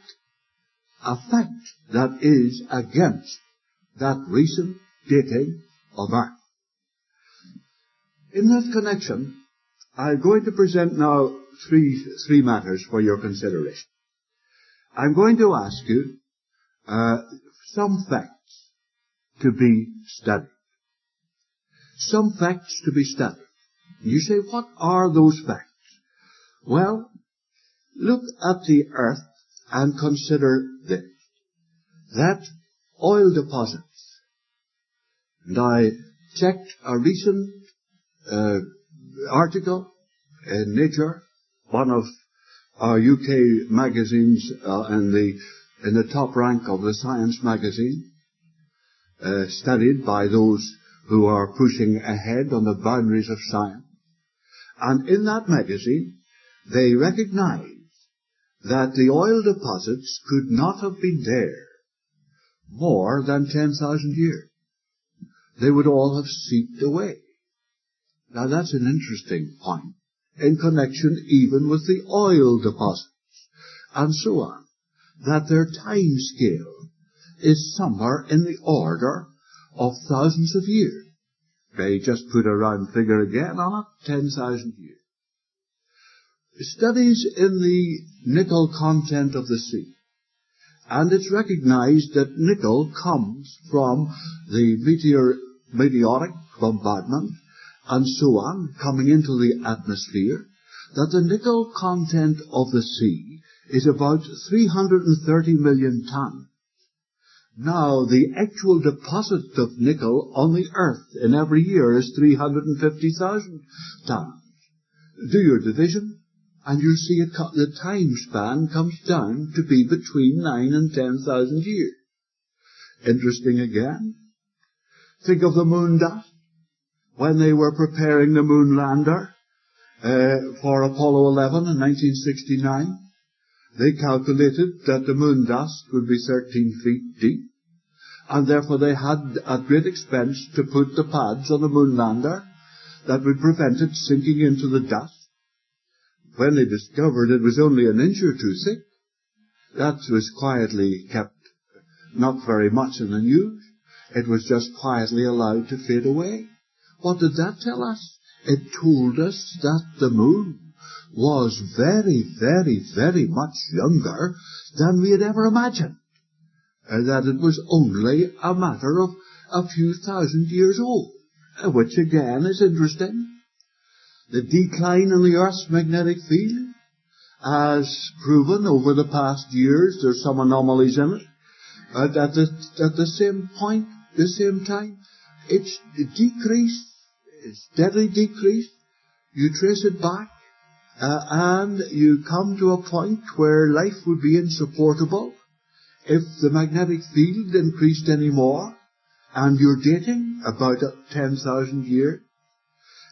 that is against that recent dating of Earth. In that connection, I'm going to present now three matters for your consideration. I'm going to ask you some facts to be studied. Some facts to be studied. You say, what are those facts? Well, look at the earth and consider this. That oil deposits. And I checked a recent article in Nature, one of our UK magazines in the top rank of the Science magazine, studied by those who are pushing ahead on the boundaries of science. And in that magazine, they recognize that the oil deposits could not have been there more than 10,000 years. They would all have seeped away. Now that's an interesting point in connection even with the oil deposits and so on, that their time scale is somewhere in the order of thousands of years. They just put a round figure again on it, 10,000 years. Studies in the nickel content of the sea, and it's recognized that nickel comes from the meteoric bombardment and so on, coming into the atmosphere, that the nickel content of the sea is about 330 million tons. Now, the actual deposit of nickel on the earth in every year is 350,000 tons. Do your division, and you'll see the time span comes down to be between 9 and 10,000 years. Interesting again. Think of the moon dust. When they were preparing the moon lander for Apollo 11 in 1969, they calculated that the moon dust would be 13 feet deep, and therefore they had at great expense to put the pads on the moon lander that would prevent it sinking into the dust. When they discovered it was only an inch or two thick, that was quietly kept, not very much in the news. It was just quietly allowed to fade away. What did that tell us? It told us that the moon was very, very, very much younger than we had ever imagined. And that it was only a matter of a few thousand years old, which again is interesting. The decline in the Earth's magnetic field, as proven over the past years, there's some anomalies in it, at the same point, the same time, it's decreased, it's steadily decreased. You trace it back, and you come to a point where life would be insupportable if the magnetic field increased any more, and you're dating about 10,000 years.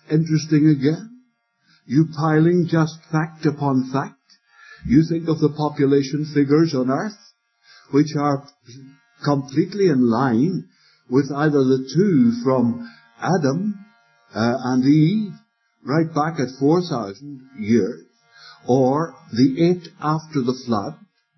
interesting again. You piling just fact upon fact. You think of the population figures on earth, which are completely in line with either the two from Adam and Eve, right back at 4,000 years, or the 8 after the flood,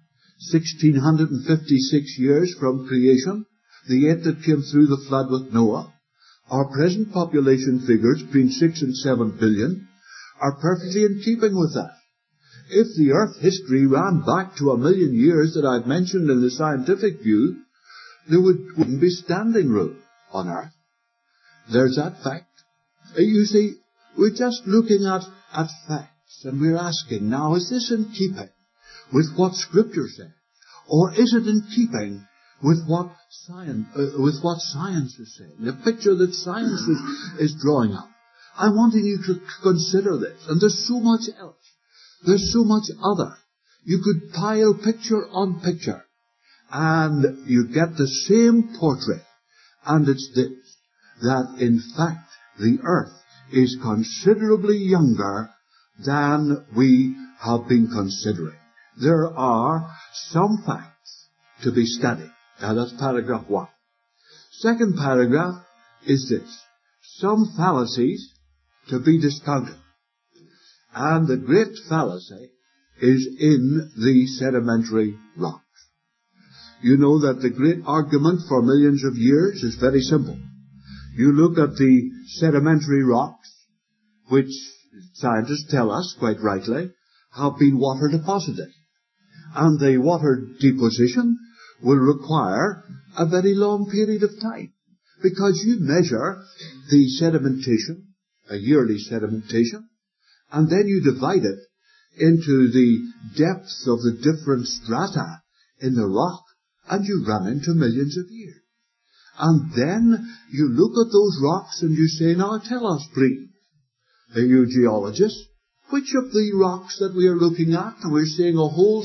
1,656 years from creation, the 8 that came through the flood with Noah. Our present population figures, between 6 and 7 billion, are perfectly in keeping with that. If the earth history ran back to 1 million years that I've mentioned in the scientific view, there wouldn't be standing room on earth. There's that fact. You see, we're just looking at facts, and we're asking, now, is this in keeping with what Scripture says? Or is it in keeping with what science is saying? The picture that science is drawing up. I'm wanting you to consider this. And there's so much else. There's so much other. You could pile picture on picture, and you get the same portrait. And it's this, that in fact the earth is considerably younger than we have been considering. There are some facts to be studied. Now that's paragraph 1. Second paragraph is this. Some fallacies to be discounted. And the great fallacy is in the sedimentary rocks. You know that the great argument for millions of years is very simple. You look at the sedimentary rocks, which scientists tell us, quite rightly, have been water deposited. And the water deposition will require a very long period of time. Because you measure the sedimentation, a yearly sedimentation, and then you divide it into the depth of the different strata in the rock, and you run into millions of years. And then you look at those rocks and you say, now tell us, please, you geologists, which of the rocks that we are looking at, and we're seeing a whole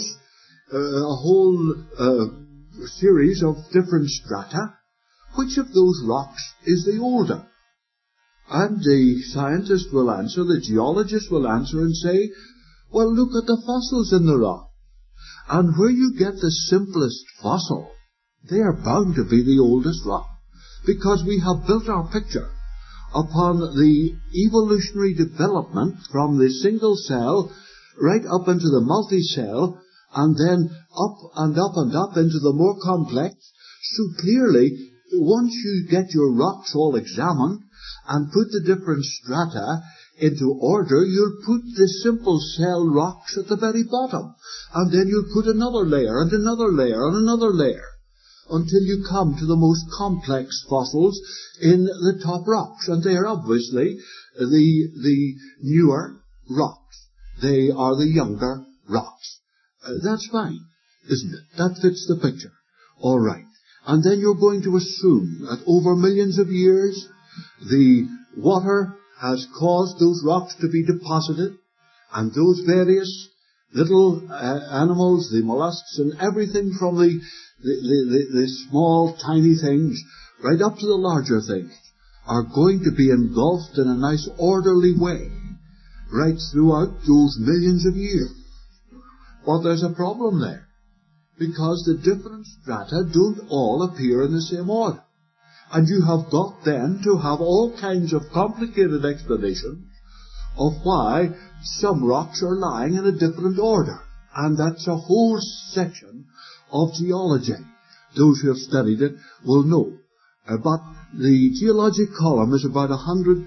series of different strata, which of those rocks is the older? And the scientist will answer, the geologist will answer and say, well, look at the fossils in the rock. And where you get the simplest fossil, they are bound to be the oldest rock. Because we have built our picture upon the evolutionary development from the single cell right up into the multi-cell, and then up and up and up into the more complex. So clearly, once you get your rocks all examined and put the different strata into order, you'll put the simple cell rocks at the very bottom. And then you'll put another layer and another layer and another layer until you come to the most complex fossils in the top rocks. And they are obviously the newer rocks. They are the younger rocks. That's fine, isn't it? That fits the picture. All right. And then you're going to assume that over millions of years, the water has caused those rocks to be deposited, and those various little animals, the mollusks, and everything from the small, tiny things right up to the larger things are going to be engulfed in a nice, orderly way right throughout those millions of years. But there's a problem there, because the different strata don't all appear in the same order. And you have got then to have all kinds of complicated explanations of why some rocks are lying in a different order. And that's a whole section of geology. Those who have studied it will know. But the geologic column is about 100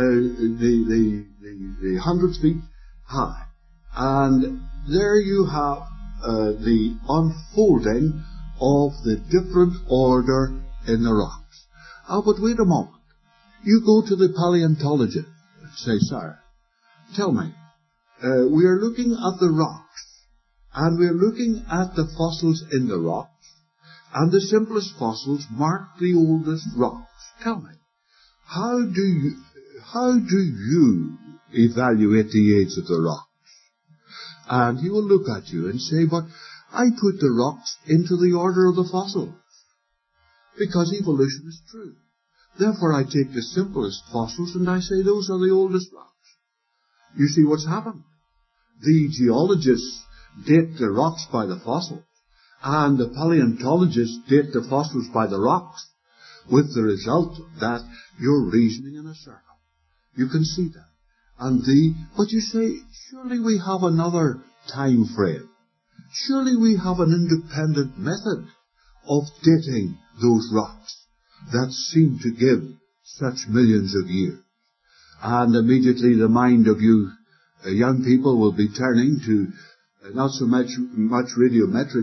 feet high. And there you have the unfolding of the different order in the rocks. But wait a moment. You go to the paleontologist and say, sir, tell me, we are looking at the rocks, and we are looking at the fossils in the rocks, and the simplest fossils mark the oldest rocks. Tell me, how do you evaluate the age of the rocks? And he will look at you and say, but I put the rocks into the order of the fossils, because evolution is true. Therefore I take the simplest fossils and I say those are the oldest rocks. You see what's happened. The geologists date the rocks by the fossils, and the paleontologists date the fossils by the rocks, with the result that you're reasoning in a circle. You can see that. But you say, surely we have another time frame. Surely we have an independent method of dating those rocks that seem to give such millions of years. And immediately the mind of you young people will be turning to not so much radiometric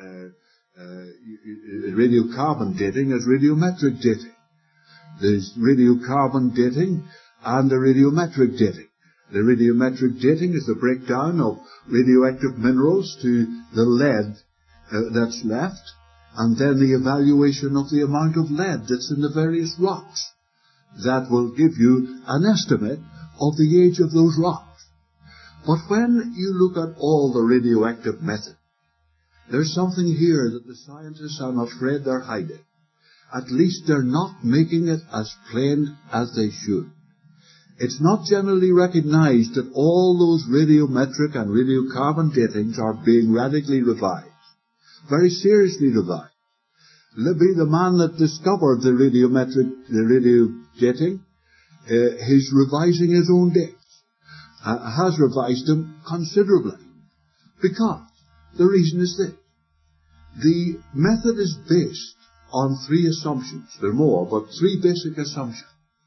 radiocarbon dating as radiometric dating. There's radiocarbon dating and the radiometric dating. The radiometric dating is the breakdown of radioactive minerals to the lead that's left, and then the evaluation of the amount of lead that's in the various rocks. That will give you an estimate of the age of those rocks. But when you look at all the radioactive method, there's something here that the scientists are not afraid they're hiding. At least they're not making it as plain as they should. It's not generally recognized that all those radiometric and radiocarbon datings are being radically revised. Very seriously revised. Libby, the man that discovered the radio dating, he's revising his own dates. Has revised them considerably. Because the reason is this. The method is based on three assumptions. There are more, but three basic assumptions.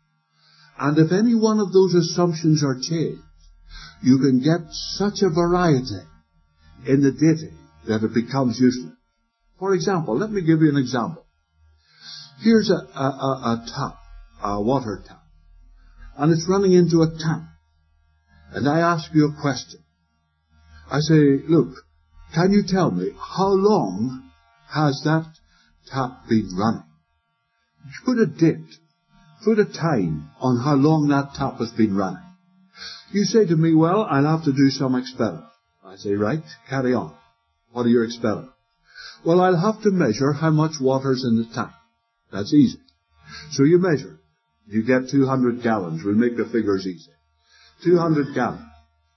And if any one of those assumptions are changed, you can get such a variety in the dating that it becomes useless. For example, let me give you an example. Here's a tap, a water tap, and it's running into a tank. And I ask you a question. I say, look, can you tell me how long has that tap been running? Put a date, put a time on how long that tap has been running. You say to me, well, I'll have to do some experiment. I say, right, carry on. What are your experiments? Well, I'll have to measure how much water's in the tank. That's easy. So you measure. You get 200 gallons. We'll make the figures easy. 200 gallons.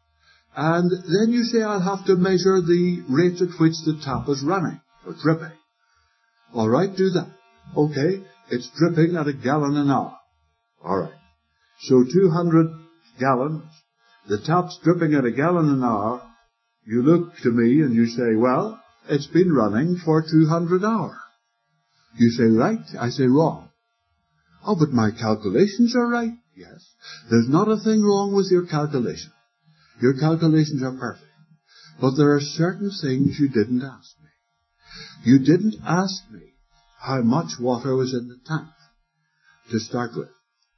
And then you say, I'll have to measure the rate at which the tap is running, or dripping. All right, do that. Okay, it's dripping at a gallon an hour. All right. So 200 gallons, the tap's dripping at a gallon an hour. You look to me and you say, well, it's been running for 200 hours. You say, right. I say, wrong. Oh, but my calculations are right. Yes. There's not a thing wrong with your calculation. Your calculations are perfect. But there are certain things you didn't ask me. You didn't ask me how much water was in the tank to start with.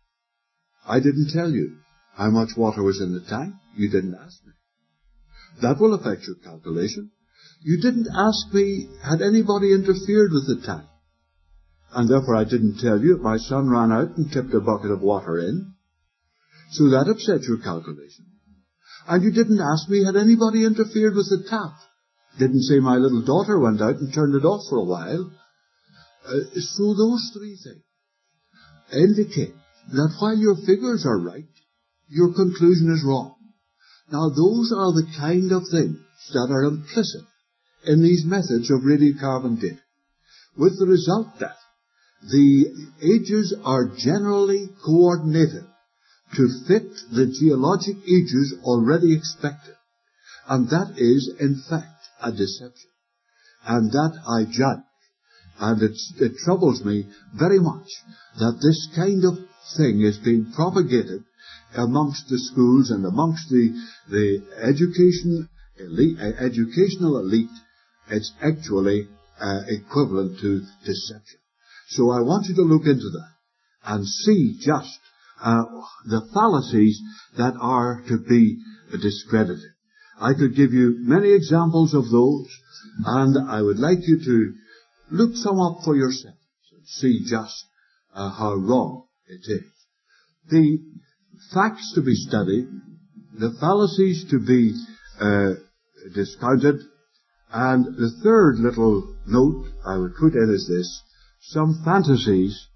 I didn't tell you how much water was in the tank. You didn't ask me. That will affect your calculation. You didn't ask me, had anybody interfered with the tank? And therefore I didn't tell you if my son ran out and tipped a bucket of water in. So that upset your calculation. And you didn't ask me, had anybody interfered with the tap? Didn't say my little daughter went out and turned it off for a while. So those three things indicate that while your figures are right, your conclusion is wrong. Now those are the kind of things that are implicit in these methods of radiocarbon dating, with the result that the ages are generally coordinated to fit the geologic ages already expected. And that is, in fact, a deception. And that I judge. And it troubles me very much that this kind of thing is being propagated amongst the schools and amongst the educational elite. It's actually equivalent to deception. So I want you to look into that and see just the fallacies that are to be discredited. I could give you many examples of those, and I would like you to look some up for yourselves and see just how wrong it is. The facts to be studied, the fallacies to be discounted, and the third little note I would put in is this: some fantasies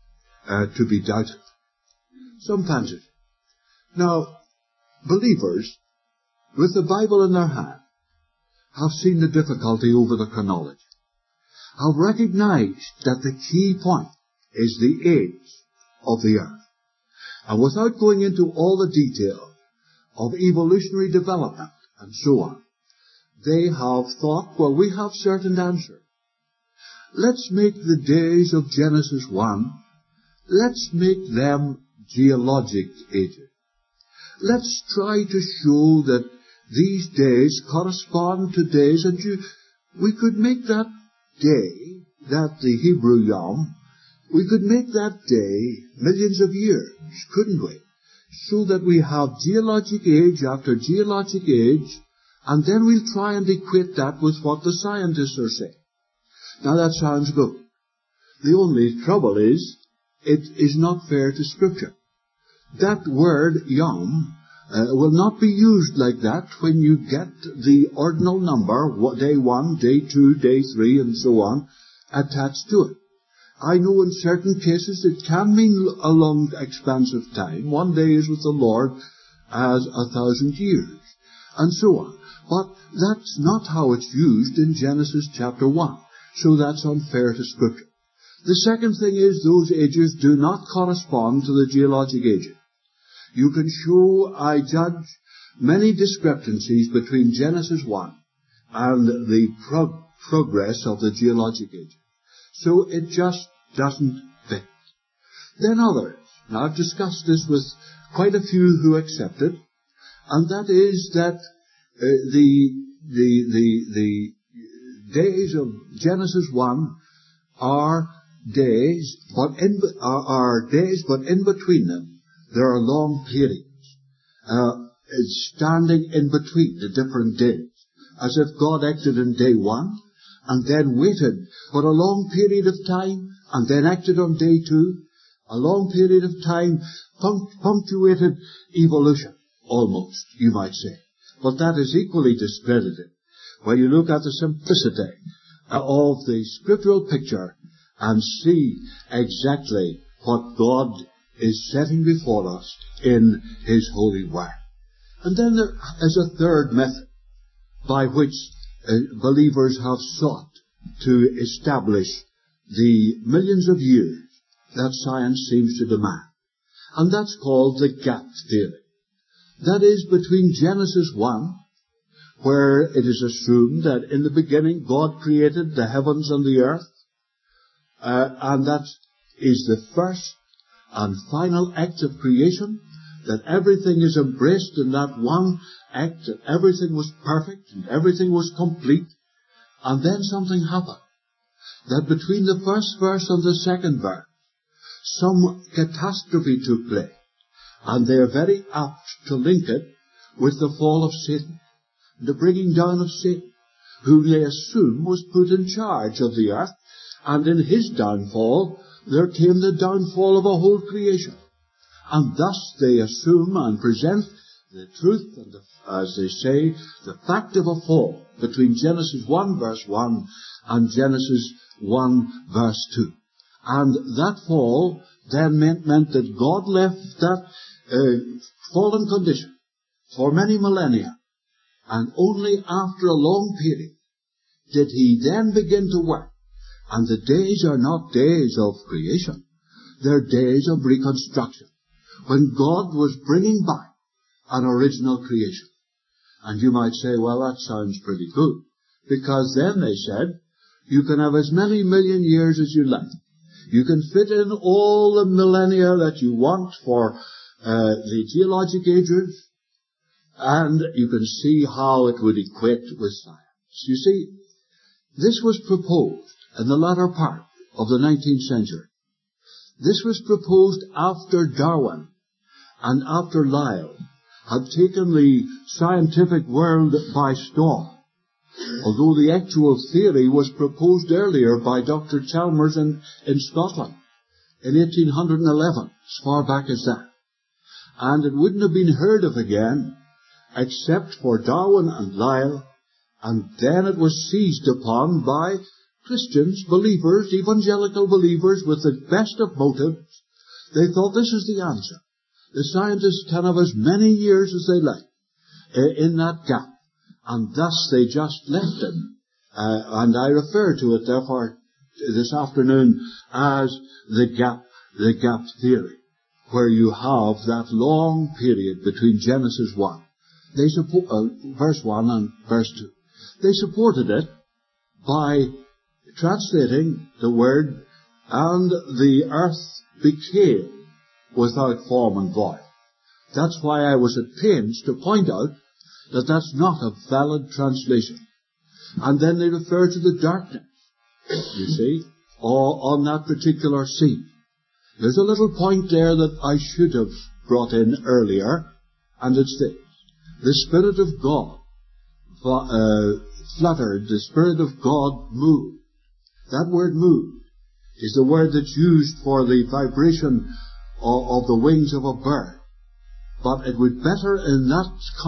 to be doubted. Some fancy. Now, believers, with the Bible in their hand, have seen the difficulty over the chronology, have recognized that the key point is the age of the earth. And without going into all the detail of evolutionary development and so on, they have thought, well, we have certain answers. Let's make the days of Genesis 1, let's make them geologic ages. Let's try to show that these days correspond to days, and we could make that day, that the Hebrew Yom, we could make that day millions of years, couldn't we? So that we have geologic age after geologic age, and then we'll try and equate that with what the scientists are saying. Now that sounds good. The only trouble is, it is not fair to Scripture. That word, Yom, will not be used like that when you get the ordinal number, day 1, day 2, day 3, and so on, attached to it. I know in certain cases it can mean a long expanse of time. One day is with the Lord as 1,000 years, and so on. But that's not how it's used in Genesis chapter 1. So that's unfair to Scripture. The second thing is those ages do not correspond to the geologic ages. You can show, I judge, many discrepancies between Genesis 1 and the progress of the geologic ages. So it just doesn't fit. Then others, now I've discussed this with quite a few who accept it, and that is that the days of Genesis 1 are days, but in between them there are long periods, standing in between the different days, as if God acted in day 1, and then waited for a long period of time, and then acted on day 2. A long period of time punctuated evolution, almost, you might say. But that is equally discredited when you look at the simplicity of the scriptural picture and see exactly what God is setting before us in His holy word. And then there is a third method by which believers have sought to establish the millions of years that science seems to demand. And that's called the gap theory. That is, between Genesis 1, where it is assumed that in the beginning God created the heavens and the earth, and that is the first and final act of creation, that everything is embraced in that one act, that everything was perfect and everything was complete, and then something happened. That between the first verse and the second verse, some catastrophe took place, and they are very apt to link it with the fall of Satan, the bringing down of Satan, who they assume was put in charge of the earth, and in his downfall there came the downfall of a whole creation. And thus they assume and present the truth and, as they say, the fact of a fall between Genesis 1 verse 1 and Genesis 1 verse 2. And that fall then meant that God left that fallen condition for many millennia, and only after a long period did He then begin to work. And the days are not days of creation, they're days of reconstruction, when God was bringing back an original creation. And you might say, well, that sounds pretty good, because then they said, you can have as many million years as you like. You can fit in all the millennia that you want for the geologic ages, and you can see how it would equate with science. You see, this was proposed in the latter part of the 19th century. This was proposed after Darwin and after Lyell had taken the scientific world by storm, although the actual theory was proposed earlier by Dr. Chalmers in Scotland in 1811, as far back as that. And it wouldn't have been heard of again except for Darwin and Lyell, and then it was seized upon by Christians, believers, evangelical believers with the best of motives, They thought this is the answer. The scientists can have as many years as they like in that gap. And thus they just left it. And I refer to it, therefore, this afternoon as the gap theory, where you have that long period between Genesis 1, verse 1 and verse 2. They supported it by translating the word, and the earth became without form and void. That's why I was at pains to point out that that's not a valid translation. And then they refer to the darkness, you see, or on that particular scene. There's a little point there that I should have brought in earlier, and it's this. The Spirit of God fluttered, the Spirit of God moved. That word moved is the word that's used for the vibration of the wings of a bird. But it would better in that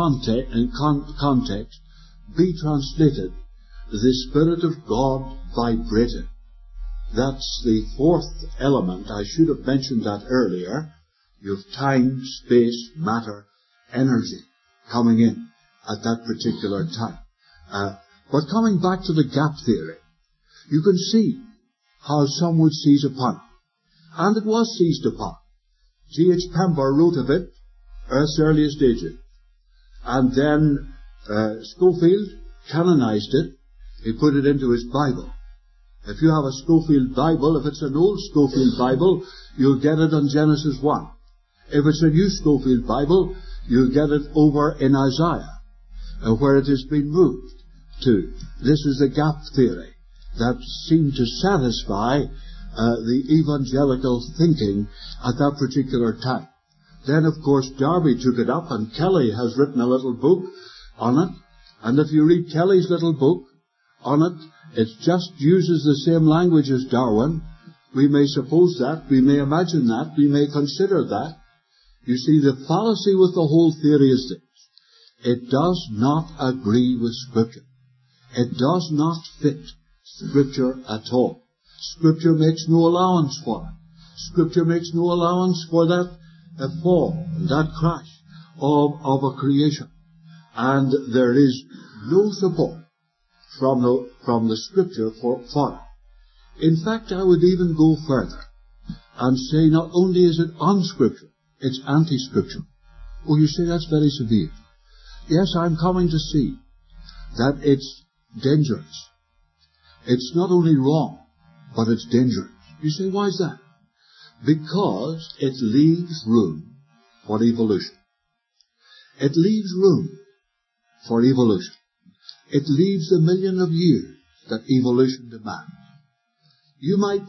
context be translated, the Spirit of God vibrated. That's the fourth element. I should have mentioned that earlier. You have time, space, matter, energy coming in at that particular time. But coming back to the gap theory, you can see how some would seize upon it. And it was seized upon. G.H. Pember wrote of it, Earth's earliest ages. And then Schofield canonized it. He put it into his Bible. If you have a Schofield Bible, if it's an old Schofield Bible, you'll get it on Genesis 1. If it's a new Schofield Bible, you'll get it over in Isaiah, where it has been moved to. This is the gap theory that seemed to satisfy the evangelical thinking at that particular time. Then, of course, Darby took it up, and Kelly has written a little book on it. And if you read Kelly's little book on it, it just uses the same language as Darwin. We may suppose that, we may imagine that, we may consider that. You see, the fallacy with the whole theory is this. It does not agree with Scripture. It does not fit Scripture at all. Scripture makes no allowance for it. Scripture makes no allowance for that fall, that crash of a creation. And there is no support from the Scripture for it. In fact, I would even go further and say not only is it unscriptural, it's anti-scriptural. Oh, you say that's very severe. Yes, I'm coming to see that it's dangerous. It's not only wrong, but it's dangerous. You say, why is that? Because it leaves room for evolution. It leaves room for evolution. It leaves the million of years that evolution demands. You might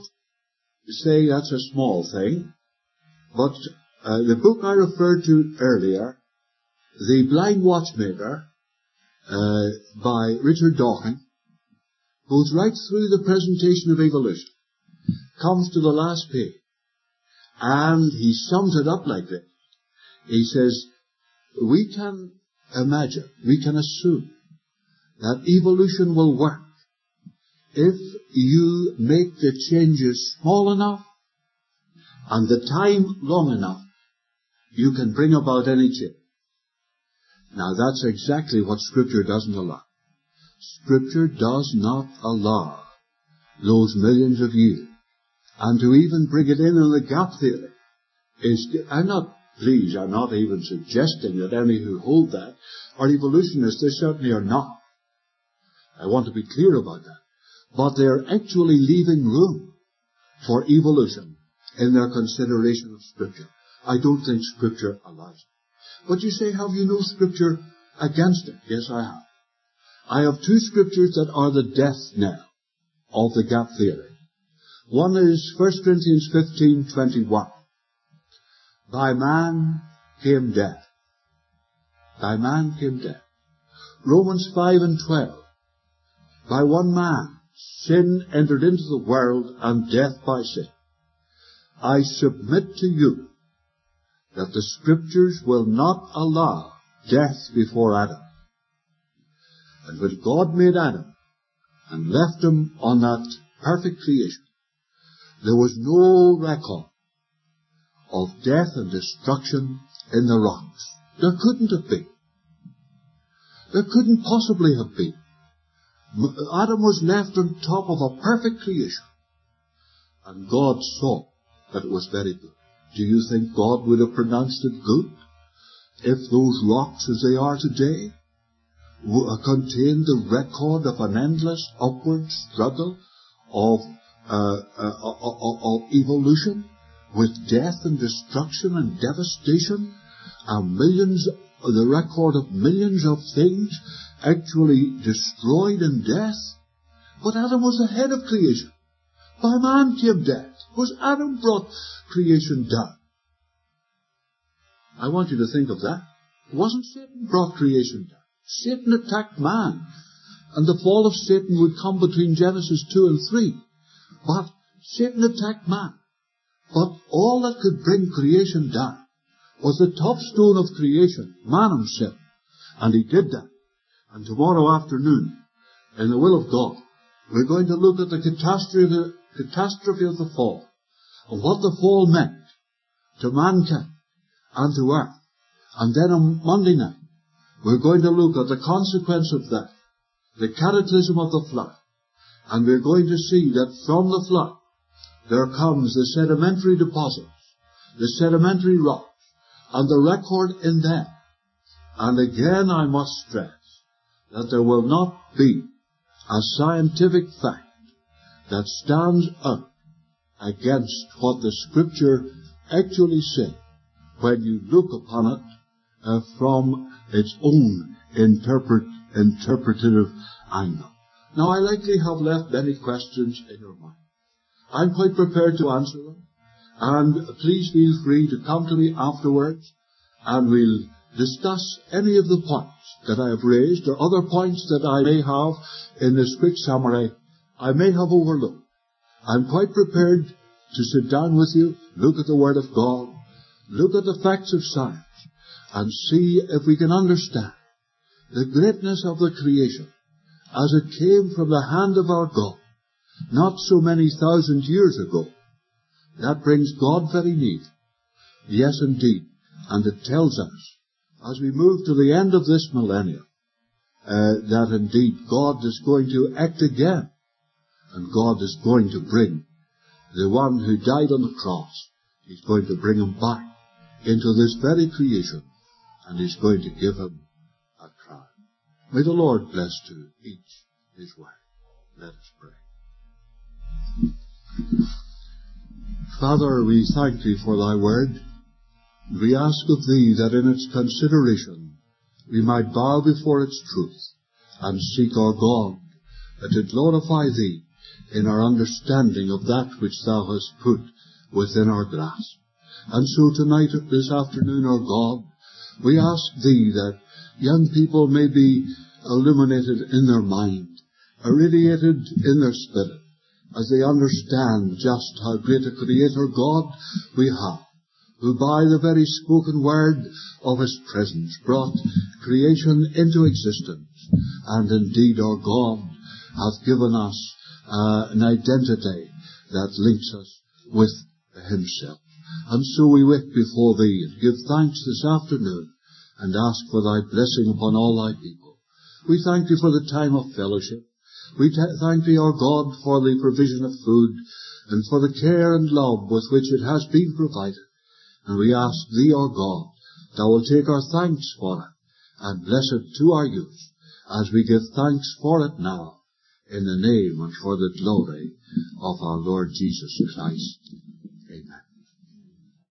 say that's a small thing, but the book I referred to earlier, The Blind Watchmaker, by Richard Dawkins, goes right through the presentation of evolution, comes to the last page, and he sums it up like this. He says, we can imagine, we can assume that evolution will work if you make the changes small enough and the time long enough, you can bring about any change. Now that's exactly what Scripture doesn't allow. Scripture does not allow those millions of years. And to even bring it in the gap theory I'm not even suggesting that any who hold that are evolutionists. They certainly are not. I want to be clear about that. But they're actually leaving room for evolution in their consideration of Scripture. I don't think Scripture allows it. But you say, have you no Scripture against it? Yes, I have. I have two Scriptures that are the death knell of the gap theory. One is 1 Corinthians 15:21. By man came death. By man came death. Romans 5:12. By one man sin entered into the world, and death by sin. I submit to you that the Scriptures will not allow death before Adam. And when God made Adam and left him on that perfect creation, there was no record of death and destruction in the rocks. There couldn't have been. There couldn't possibly have been. Adam was left on top of a perfect creation. And God saw that it was very good. Do you think God would have pronounced it good if those rocks as they are today contained the record of an endless upward struggle of evolution with death and destruction and devastation, and the record of millions of things actually destroyed in death? But Adam was the head of creation. By man came death. It was Adam brought creation down. I want you to think of that. It wasn't Satan brought creation down. Satan attacked man. And the fall of Satan would come between Genesis 2 and 3. But Satan attacked man. But all that could bring creation down was the top stone of creation, man himself. And he did that. And tomorrow afternoon, in the will of God, we're going to look at the catastrophe of the fall, and what the fall meant to mankind and to earth. And then on Monday night, we're going to look at the consequence of that, the cataclysm of the flood. And we're going to see that from the flood, there comes the sedimentary deposits, the sedimentary rocks, and the record in them. And again I must stress that there will not be a scientific fact that stands out against what the Scripture actually says when you look upon it from its own interpretative angle. Now, I likely have left many questions in your mind. I'm quite prepared to answer them, and please feel free to come to me afterwards, and we'll discuss any of the points that I have raised, or other points that I may have in this quick summary I may have overlooked. I'm quite prepared to sit down with you, look at the Word of God, look at the facts of science, and see if we can understand the greatness of the creation as it came from the hand of our God, not so many thousand years ago. That brings God very near. Yes, indeed. And it tells us, as we move to the end of this millennium, that indeed God is going to act again. And God is going to bring the one who died on the cross. He's going to bring him back into this very creation. And he's going to give him a crown. May the Lord bless to each his word. Let us pray. Father, we thank thee for thy word. We ask of thee that in its consideration we might bow before its truth and seek our God, to glorify thee in our understanding of that which thou hast put within our grasp. And so tonight, this afternoon, our God, we ask thee that young people may be illuminated in their mind, irradiated in their spirit, as they understand just how great a Creator God we have, who by the very spoken word of his presence brought creation into existence. And indeed our God hath given us an identity that links us with himself. And so we wait before thee and give thanks this afternoon and ask for thy blessing upon all thy people. We thank thee for the time of fellowship. We thank thee, our God, for the provision of food and for the care and love with which it has been provided. And we ask thee, our God, thou wilt take our thanks for it and bless it to our use as we give thanks for it now in the name and for the glory of our Lord Jesus Christ.